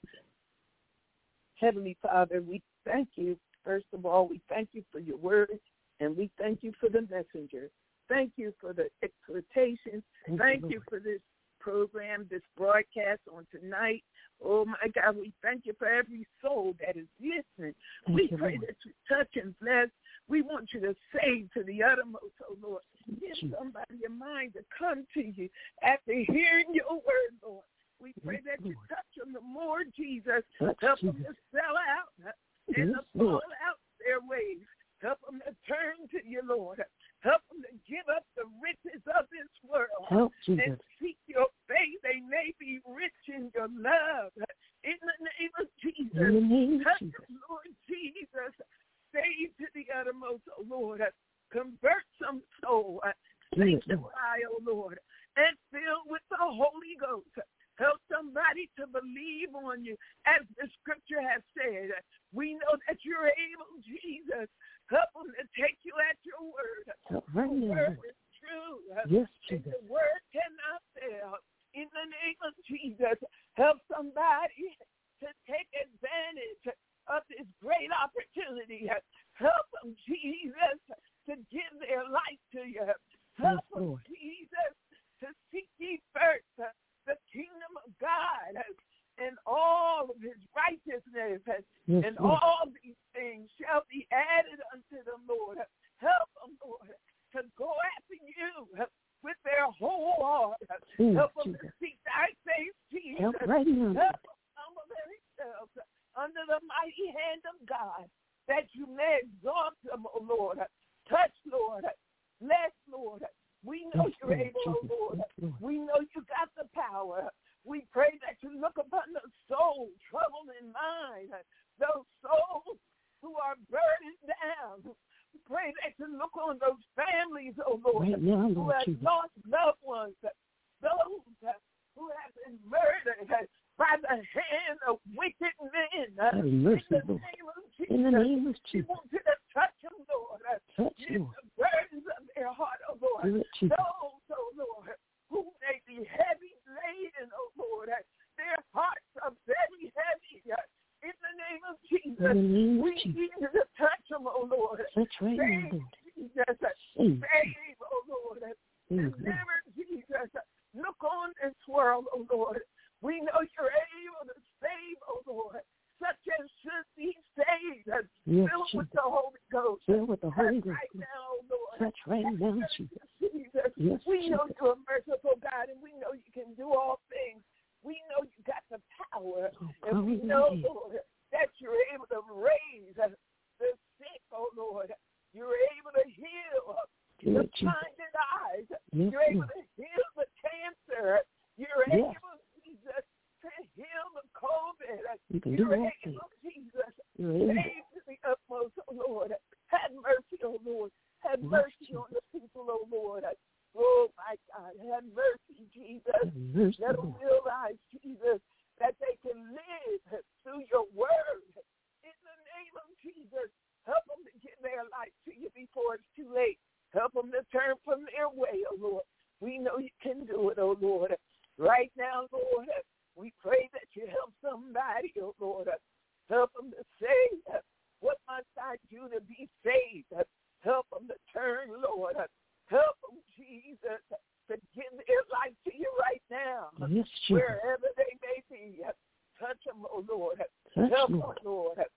Heavenly Father, we thank you. First of all, we thank you for your word, and we thank you for the messenger. Thank you for the exhortation. Thank, Thank you, you for this program, this broadcast on tonight. Oh, my God, we thank you for every soul that is listening. Thank we you, pray Lord. that you touch and bless. We want you to save to the uttermost, oh, Lord. Give Jesus. somebody a mind to come to you after hearing your word, Lord. We pray Yes, that you Lord. touch them the more, Jesus. Touch, Help them Jesus. to sell out and Yes, to fall Lord. out their ways. Help them to turn to you, Lord. Help them to give up the riches of this world Help, and Jesus. seek your face. They may be rich in your love. In the name of Jesus. In the name of Touch Jesus. them, Lord Jesus. Save to the uttermost, oh Lord. Convert some soul. Do it, Lord. Sanctify, oh Lord. And fill with the Holy Ghost. Help somebody to believe on you. As the scripture has said, we know that you're able, Jesus. Help them to take you at your word. Help right The now, word Lord. is true. Yes, And Jesus. the word cannot fail. In the name of Jesus, help somebody to take advantage of this great opportunity. Help them, Jesus, to give their life to you. Help Yes, them, Lord. Jesus, to seek ye first the kingdom of God and all of his righteousness, Yes, and Lord. all these things shall be added unto them, Lord. Help them, Lord, to go after you with their whole heart. Mm, Help them to Jesus. seek thy face, Jesus. Help right now. Help them humble themselves under the mighty hand of God, that you may exalt them, O Lord. Touch, Lord. Bless, Lord. We know Yes, you're Lord. able, O Jesus. Lord. Yes, Lord. We know you got the power. We pray that you look upon the soul troubled in mind, those souls who are burdened down. We pray that you look on those families, oh Lord, Right now, who Lord have Jesus. lost loved ones, those who have been murdered by the hand of wicked men. Have mercy, In the Lord. name of Jesus, In the name of we Jesus. want you to touch them, Lord. Touch, Lift Lord. the burdens of their heart, oh Lord. Do it, Jesus. Those, oh Lord, who may be heavy laden, oh Lord. Their hearts are very heavy. In the name of Jesus, In the name of we Jesus. need you to touch them, oh Lord. Touch right now, Save, Lord. Jesus. Save. Save, oh Lord. Save, Lord. Deliver, Jesus. Look on this world, oh Lord. We know you're able to save, oh Lord, such as should be saved. Yes, Fill with Jesus. the Holy Ghost. Fill with the Holy Touch Ghost. right now, oh Lord. Touch right now, Jesus. Jesus. Yes, We know Jesus. you're a merciful God, and we know you can do all things. We know you got the power, Oh, and we power know, in the name. Lord, that you're able to raise the sick, oh Lord. You're able to heal Do the it, Jesus. blinded eyes. Yes, You're able Lord. to heal the cancer. You're Yes. able, Jesus, to heal the COVID. You can do You're all things. able, Jesus, You're able. save to the utmost, oh Lord. Have mercy, oh Lord. Have Yes, mercy Jesus. on the people, oh Lord. Oh, my God. Have mercy, Jesus. Have mercy, Let them Lord. realize, Jesus, that they can live through your word. In the name of Jesus, help them to give their life to you before it's too late. Help them to turn from their way, oh Lord. We know you can do it, oh Lord. Right now, Lord, we pray that you help somebody, oh Lord. Help them to say, what must I do to be saved? Help them to turn, Lord. Help them, Jesus, to give their life to you right now. Yes, Jesus. Wherever they may be. Touch them, oh Lord. Touch, Help Lord. them, Lord.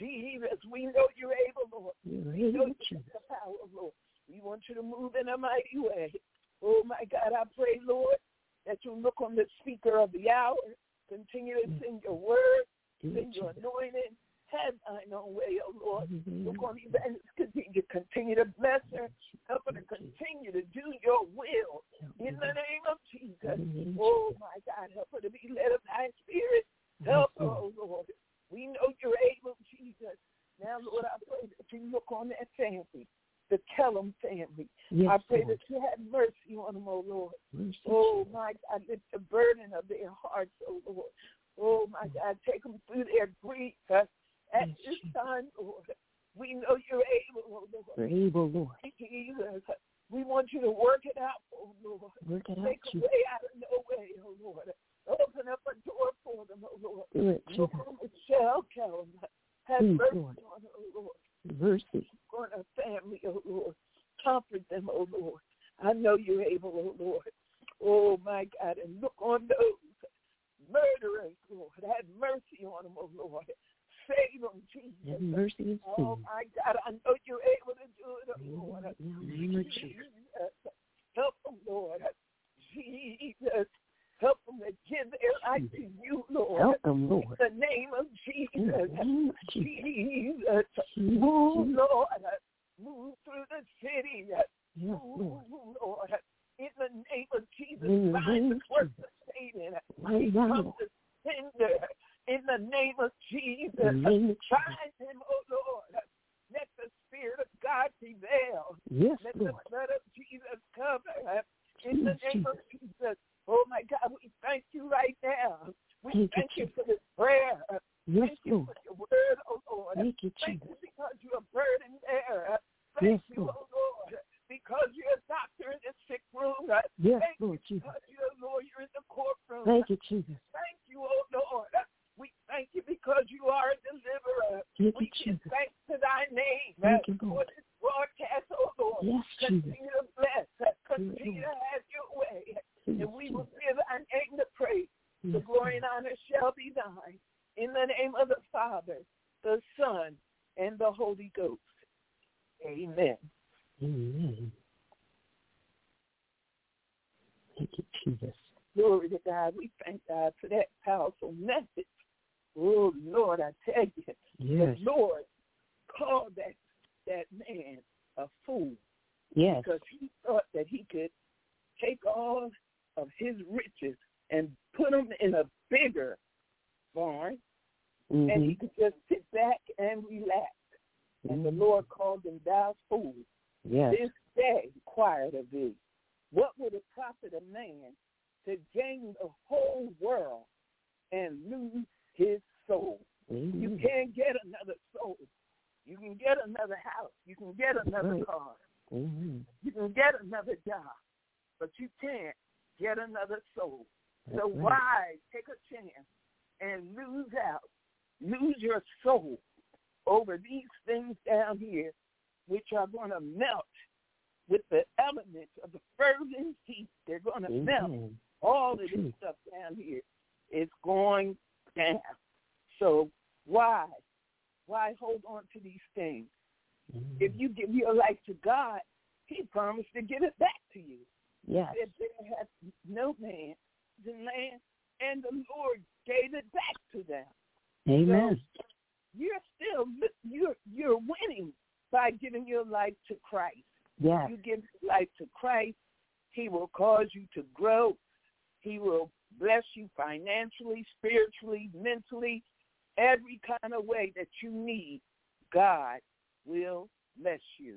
Jesus, we know you're able, Lord. You're We know able, you have Jesus. the power, Lord. We want you to move in a mighty way. Oh, my God, I pray, Lord, that you look on the speaker of the hour. Continue to send your word, send your anointing. Have thine own way, oh Lord. Look on Evangelist, continue, continue to bless her. Help her to continue to do your will in the name of Jesus. Oh, my God, help her to be led of thy spirit. Help her, oh Lord. We know you're able, Jesus. Now, Lord, I pray that you look on that family, the Kellum family. Yes, I pray Lord. that you have mercy on them, oh Lord. Mercy, Oh, Jesus. my God, lift the burden of their hearts, oh Lord. Oh, my God, take them through their grief. Uh, At Yes, this Jesus. time, Lord, we know you're able, oh Lord. You're able, Lord. Jesus, we want you to work it out, oh Lord. Work it out, Make a Jesus. way out of no way, oh Lord. Open up a door for them, oh Lord. Do it, Look Jesus. on Michelle Kellum. Have Please, mercy Lord. on her, oh Lord. Mercy. On her family, oh Lord. Comfort them, oh Lord. I know you're able, oh Lord. Oh, my God, and look on those murderers, Lord. Have mercy on them, oh Lord. Save them, Jesus. Have mercy and Oh, save. my God, I know you're able to do it, oh Lord. In the name of Jesus. Help them, Lord. Jesus. Help them to give their life to you, Lord. Help them, Lord. In the name of In Jesus. the name of Jesus. Jesus. Jesus. Move, Lord. Move through the city. Yes, Move, Lord. Lord. In the name of Jesus. In the Bind name the of works Jesus. of Satan. Right now, Become Lord. the sender. In the name of Jesus. In the name of Jesus. Bind him, oh Lord. Let the Spirit of God prevail. Yes, Let Lord. the blood of Jesus cover. In the Yes, name of Jesus. Oh, my God, we thank you right now. We Thank you, thank you Jesus. for this prayer. Yes, Thank you Lord. for your word, oh Lord. Thank you, Thank Jesus. you because you're a burden bearer. Thank Yes, you, Lord. oh Lord, because you're a doctor in the sick room. Yes, Thank Lord you Jesus. because you're a lawyer in the courtroom. Thank you, Jesus. Thank you, oh Lord. We thank you because you are a deliverer. Thank We you, give Jesus. thanks to thy name Thank you, for Lord. this broadcast, oh Lord. Yes, Jesus. Continue to bless. Continue to have your way. Yes, And we will Jesus. give thy name the praise. The Yes, glory and honor shall be thine. In the name of the Father, the Son, and the Holy Ghost. Amen. Amen. Thank you, Jesus. Glory to God. We thank God for that powerful message. Oh, Lord, I tell you, Yes. the Lord called that, that man a fool Yes. because he thought that he could take all of his riches and put them in a bigger barn, Mm-hmm. and he could just sit back and relax. And the Mhm. Lord called him thou fool. Yes. This day required of thee. What would it profit a man to gain the whole world and lose his soul? Amen. You can't get another soul. You can get another house. You can get another Right. car. Amen. You can get another job. But you can't get another soul. That's So right. why take a chance and lose out, lose your soul over these things down here, which are going to melt with the elements of the fervent heat. They're going to melt. Amen. All of this True. stuff down here is going down. So why? Why hold on to these things? Amen. If you give your life to God, he promised to give it back to you. Yes. If there has no man, the land, and the Lord gave it back to them. Amen. So you're still you're you're winning by giving your life to Christ. Yes. You give your life to Christ, he will cause you to grow. He will bless you financially, spiritually, mentally, every kind of way that you need. God will bless you.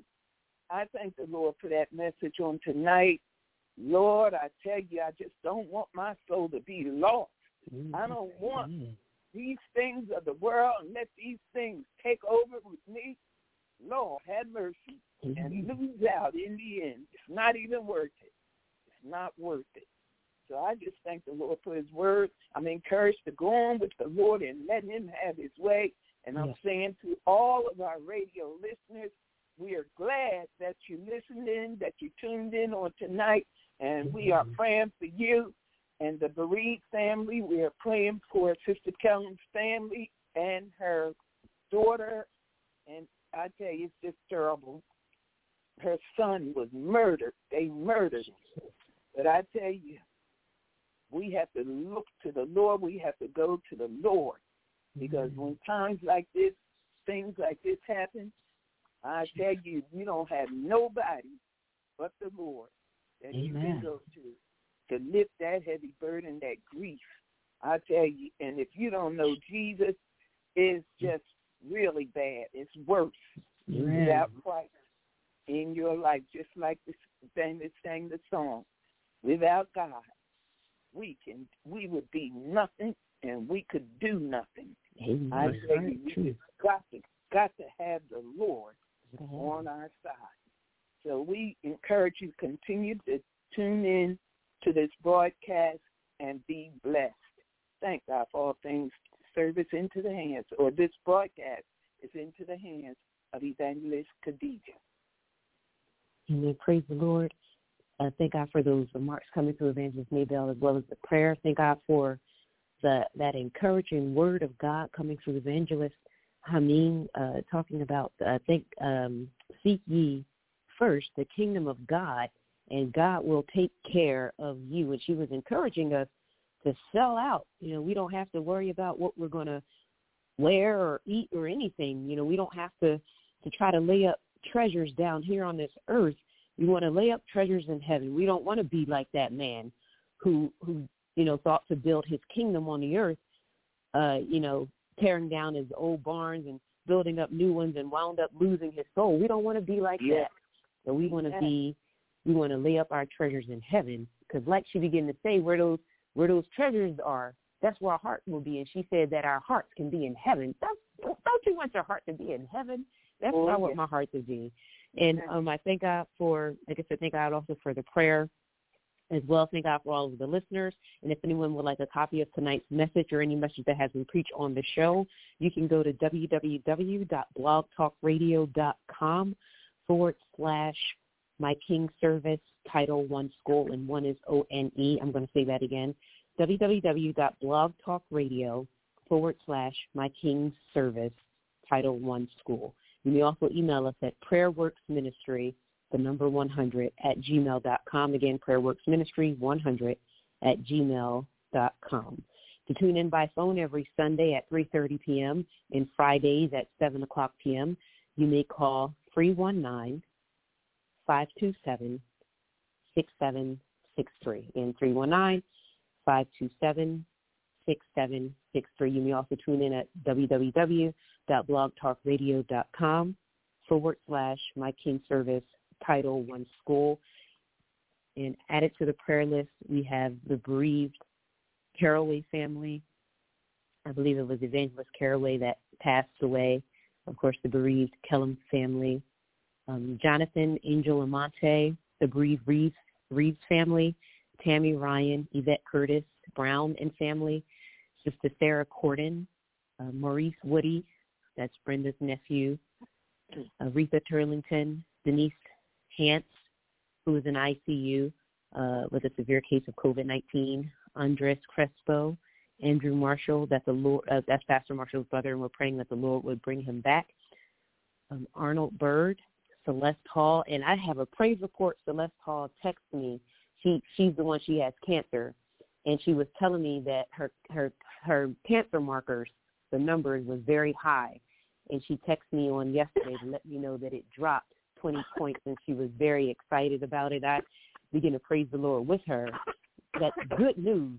I thank the Lord for that message on tonight. Lord, I tell you, I just don't want my soul to be lost. I don't want Amen. these things of the world and let these things take over with me. Lord, have mercy and Amen. lose out in the end. It's not even worth it. It's not worth it. So I just thank the Lord for his word. I'm encouraged to go on with the Lord and let him have his way. And I'm Yes. saying to all of our radio listeners, we are glad that you listened in, that you tuned in on tonight, and we are praying for you and the bereaved family. We are praying for Sister Kellen's family and her daughter, and I tell you, it's just terrible. Her son was murdered. They murdered him. But I tell you, we have to look to the Lord. We have to go to the Lord. Because when times like this, things like this happen, I tell you, you don't have nobody but the Lord that Amen. You can go to to lift that heavy burden, that grief. I tell you, and if you don't know Jesus, it's just really bad. It's worse Amen. Without Christ in your life, just like the thing that sang the song. Without God, we can we would be nothing, and we could do nothing. Amen. I tell you, we just got to got to have the Lord Amen. On our side. So we encourage you to continue to tune in to this broadcast and be blessed. Thank God for all things. Service into the hands, or this broadcast is into the hands of Evangelist Khadijah. Amen. Praise the Lord. Uh, thank God for those remarks coming through Evangelist Maybell, as well as the prayer. Thank God for the that encouraging word of God coming through Evangelist Hameen, uh, talking about, I think, um, seek ye first the kingdom of God, and God will take care of you. And she was encouraging us to sell out. You know, we don't have to worry about what we're going to wear or eat or anything. You know, we don't have to, to try to lay up treasures down here on this earth. We want to lay up treasures in heaven. We don't want to be like that man who, who you know, thought to build his kingdom on the earth, uh, you know, tearing down his old barns and building up new ones and wound up losing his soul. We don't want to be like yeah. that. So we want to yeah. be, we want to lay up our treasures in heaven, because like she began to say, where those where those treasures are, that's where our heart will be. And she said that our hearts can be in heaven. That's, don't you want your heart to be in heaven? That's oh, what I want yeah. my heart to be. And um, I thank God for, like I said, thank God also for the prayer as well. Thank God for all of the listeners. And if anyone would like a copy of tonight's message or any message that has been preached on the show, you can go to www.blogtalkradio.com forward slash My King Service Title One School, and one is O N E. I'm going to say that again, www.blogtalkradio forward slash My King Service Title One School. You may also email us at prayerworksministry, the number one hundred, at gmail dot com. Again, prayerworksministry one hundred at gmail dot com. To tune in by phone every Sunday at three thirty p.m. and Fridays at seven o'clock p.m., you may call three one nine, five two seven, six seven six three. And three one nine, five two seven, six seven six three. You may also tune in at www.blogtalkradio.com forward slash My King Service Title One School. And added to the prayer list, we have the bereaved Caraway family. I believe it was Evangelist Caraway that passed away. Of course, the bereaved Kellum family. Um, Jonathan Angel Amante, the bereaved Reeves, Reeves family. Tammy Ryan, Yvette Curtis, Brown and family. Sister Sarah Corden, uh, Maurice Woody, that's Brenda's nephew. Uh, Retha Turlington, Denise Hance, who is in I C U uh, with a severe case of COVID nineteen. Andres Crespo, Andrew Marshall, that's, the Lord, uh, that's Pastor Marshall's brother, and we're praying that the Lord would bring him back. Um, Arnold Bird, Celeste Hall, and I have a praise report. Celeste Hall texted me. She she's the one, she has cancer, and she was telling me that her her her cancer markers, the numbers was very high, and she texted me on yesterday to let me know that it dropped twenty points, and she was very excited about it. I began to praise the Lord with her. That's good news.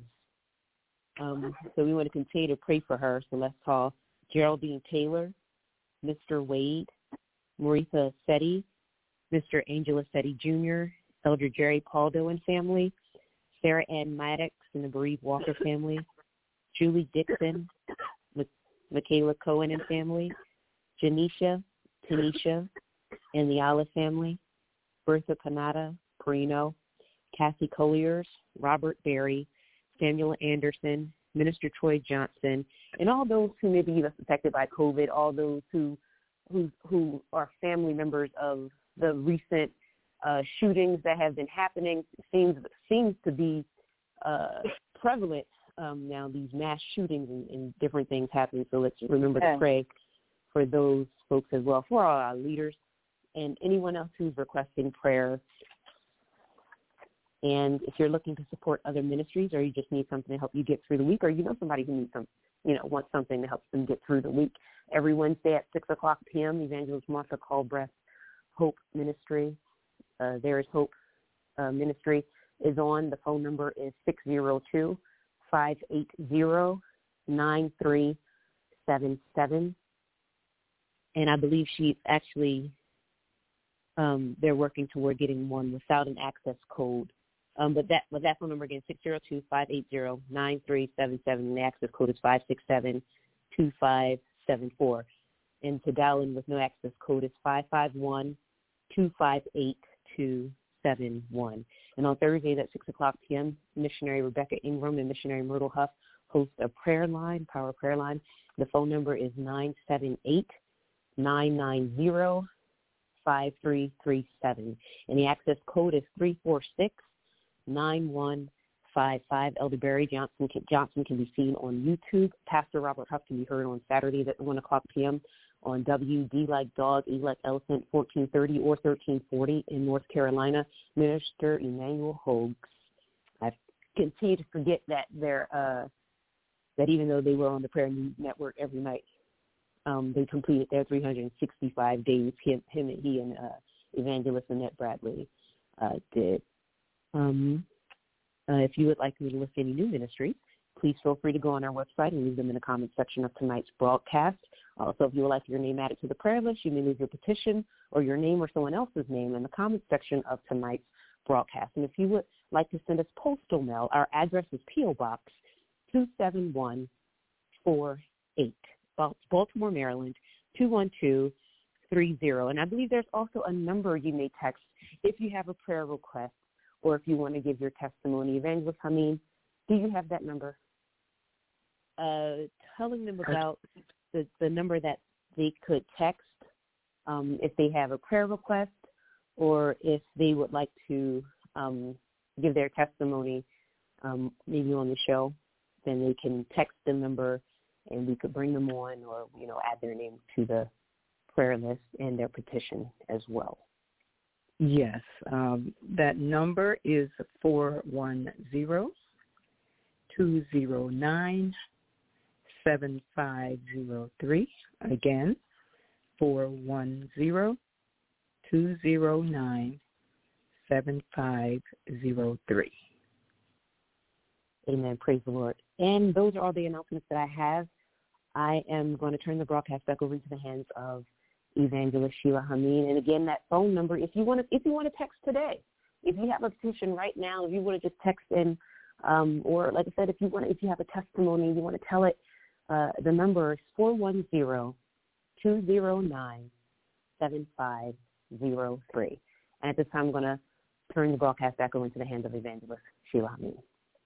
Um, so we want to continue to pray for her. Celeste Hall, Geraldine Taylor, Mister Wade, Maritha Setti, Mister Angela Setti Junior, Elder Jerry Paldo and family, Sarah Ann Maddox and the bereaved Walker family, Julie Dixon, with Michaela Cohen and family, Janisha, Tanisha, and the Olive family, Bertha Panada, Perino, Kathy Colliers, Robert Berry, Samuel Anderson, Minister Troy Johnson, and all those who may be affected by COVID, all those who who who are family members of the recent uh, shootings that have been happening. Seems seems to be uh, prevalent um, now, these mass shootings and, and different things happening. So let's remember to pray for those folks as well, for all our leaders and anyone else who's requesting prayer. And if you're looking to support other ministries, or you just need something to help you get through the week, or you know somebody who needs some, you know, wants something to help them get through the week, every Wednesday at six o'clock p.m., Evangelist Martha Callbreath Hope Ministry, uh, There is Hope uh, Ministry is on. The phone number is six oh two, five eight zero, nine three seven seven. And I believe she's actually, um, they're working toward getting one without an access code. Um, but that but that phone number again, six oh two, five eight zero, nine three seven seven. And the access code is five six seven, two five seven four. And to dial in with no access code is five five one, two five eight, two seven one. And on Thursdays at six o'clock p.m., Missionary Rebecca Ingram and Missionary Myrtle Huff host a prayer line, Power Prayer Line. The phone number is nine seven eight, nine nine zero, five three three seven. And the access code is three four six, nine one five five. Elder Barry Johnson can, Johnson can be seen on YouTube. Pastor Robert Huff can be heard on Saturdays at one o'clock p.m. on W D like Dog, E like Elephant, fourteen thirty or thirteen forty in North Carolina. Minister Emmanuel Hogues. I continue to forget that they're uh, that even though they were on the Prayer News Network every night, um, they completed their three hundred sixty-five days. Him, him and he and uh, Evangelist Annette Bradley uh, did. Um, uh, if you would like me to list any new ministries, please feel free to go on our website and leave them in the comment section of tonight's broadcast. Also, if you would like your name added to the prayer list, you may leave your petition or your name or someone else's name in the comment section of tonight's broadcast. And if you would like to send us postal mail, our address is P O. Box two seven one four eight, Baltimore, Maryland, two one two three zero. And I believe there's also a number you may text if you have a prayer request or if you want to give your testimony. Evangelist Hameen, do you have that number? Uh, telling them about the, the number that they could text um, if they have a prayer request or if they would like to um, give their testimony um, maybe on the show, then they can text the number and we could bring them on or, you know, add their name to the prayer list and their petition as well. Yes, um, that number is four one zero, two zero nine, seven five zero three. Again, four one zero, two zero nine, seven five zero three. Amen. Praise the Lord. And those are all the announcements that I have. I am going to turn the broadcast back over into the hands of Evangelist Sheila Hameen. And again, that phone number, if you want to, if you want to text today, if you have a petition right now, if you want to just text in, um, or like I said, if you want, to, if you have a testimony, you want to tell it, uh, the number is four one zero, two zero nine, seven five zero three. And at this time, I'm going to turn the broadcast back over into the hands of Evangelist Sheila Hameen.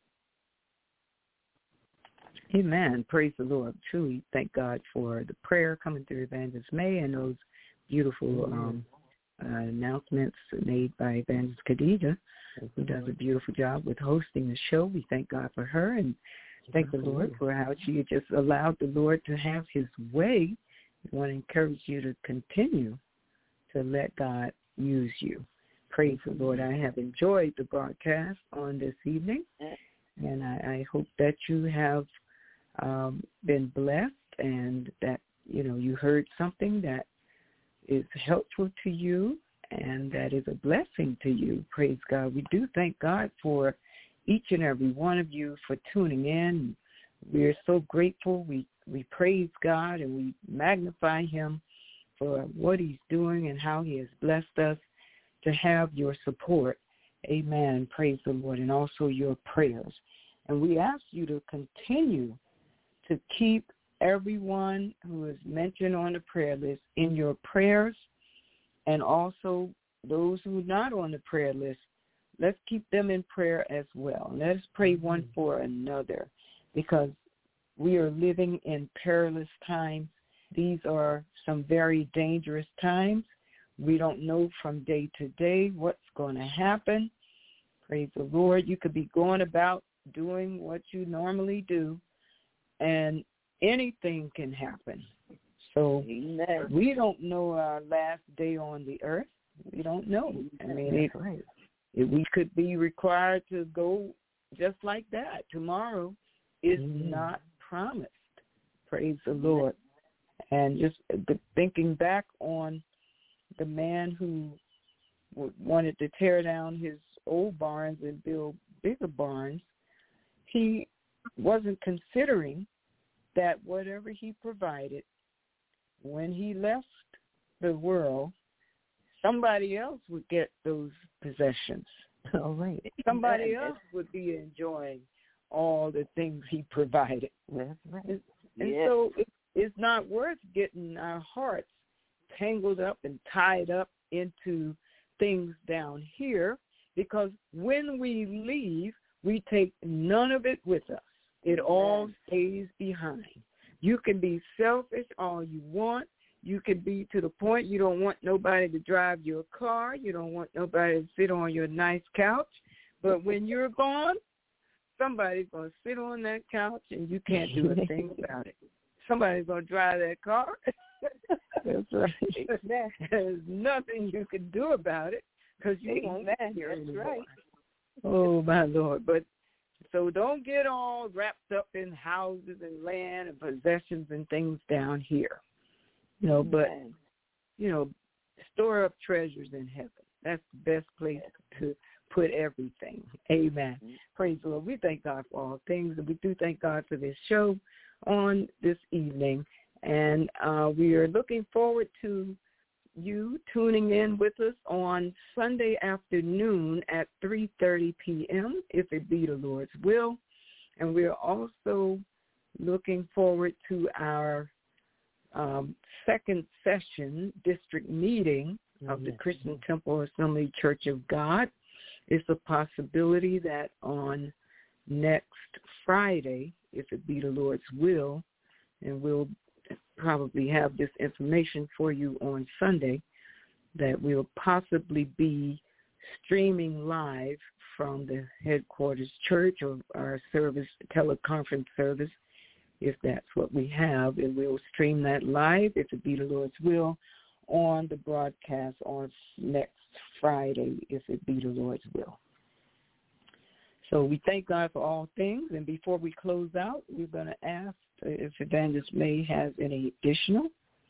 Amen. Praise the Lord. Truly thank God for the prayer coming through Evangelist May and those beautiful um, uh, announcements made by Evangelist Khadijah, who does a beautiful job with hosting the show. We thank God for her and thank the Lord for how she just allowed the Lord to have his way. I want to encourage you to continue to let God use you. Praise the Lord. I have enjoyed the broadcast on this evening, and I, I hope that you have Um, been blessed and that, you know, you heard something that is helpful to you and that is a blessing to you. Praise God. We do thank God for each and every one of you for tuning in. We are so grateful. We, we praise God and we magnify him for what he's doing and how he has blessed us to have your support. Amen. Praise the Lord. And also your prayers. And we ask you to continue to keep everyone who is mentioned on the prayer list in your prayers, and also those who are not on the prayer list, let's keep them in prayer as well. Let us pray one for another, because we are living in perilous times. These are some very dangerous times. We don't know from day to day what's going to happen. Praise the Lord. You could be going about doing what you normally do, and anything can happen. So Amen. we don't know our last day on the earth. We don't know. I mean, it, right. it, we could be required to go just like that. Tomorrow is Mm. not promised. Praise the Lord. And just thinking back on the man who wanted to tear down his old barns and build bigger barns, he wasn't considering that whatever he provided, when he left the world, somebody else would get those possessions. All right. Somebody else would be enjoying all the things he provided. That's right. And, and Yes. so it, it's not worth getting our hearts tangled up and tied up into things down here, because when we leave, we take none of it with us. It all stays behind. You can be selfish all you want. You can be to the point you don't want nobody to drive your car. You don't want nobody to sit on your nice couch. But when you're gone, somebody's going to sit on that couch and you can't do a thing about it. Somebody's going to drive that car. That's right. There's nothing you can do about it because you Amen. won't be here That's anymore. right. Oh, my Lord. But so don't get all wrapped up in houses and land and possessions and things down here. You know, but, Amen. you know, store up treasures in heaven. That's the best place to put everything. Amen. Mm-hmm. Praise the Lord. We thank God for all things, and we do thank God for this show on this evening. And uh, we are looking forward to you tuning in with us on Sunday afternoon at three thirty p.m., if it be the Lord's will. And we are also looking forward to our um, second session district meeting of the Christian Temple Assembly Church of God. It's a possibility that on next Friday, if it be the Lord's will, and we'll probably have this information for you on Sunday, that we'll possibly be streaming live from the headquarters church or our service, teleconference service, if that's what we have, and we'll stream that live, if it be the Lord's will, on the broadcast on next Friday, if it be the Lord's will. So we thank God for all things, and before we close out, we're going to ask if Evangelist May has any additional.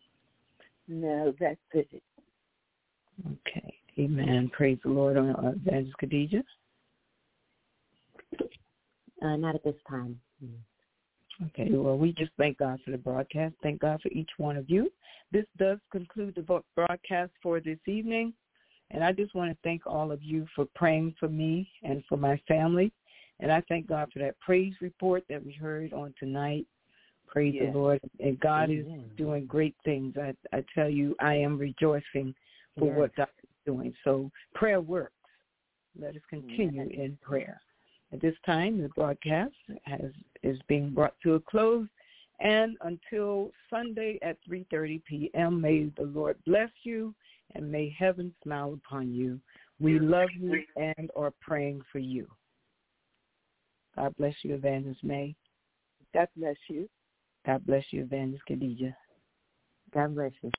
No, that's it. Okay. Amen. Praise the Lord. On uh, Evangelist Khadijah. Uh, not at this time. Okay. Well, we just thank God for the broadcast. Thank God for each one of you. This does conclude the broadcast for this evening. And I just want to thank all of you for praying for me and for my family. And I thank God for that praise report that we heard on tonight. Praise Yes. the Lord. And God Amen. is doing great things. I, I tell you, I am rejoicing for Yes. what God is doing. So prayer works. Let us continue Amen. in prayer. At this time, the broadcast has is being brought to a close. And until Sunday at three thirty p.m., may the Lord bless you and may heaven smile upon you. We love you and are praying for you. God bless you, Evangelist May. God bless you. God bless you, Evangelist Khadijah. God bless you.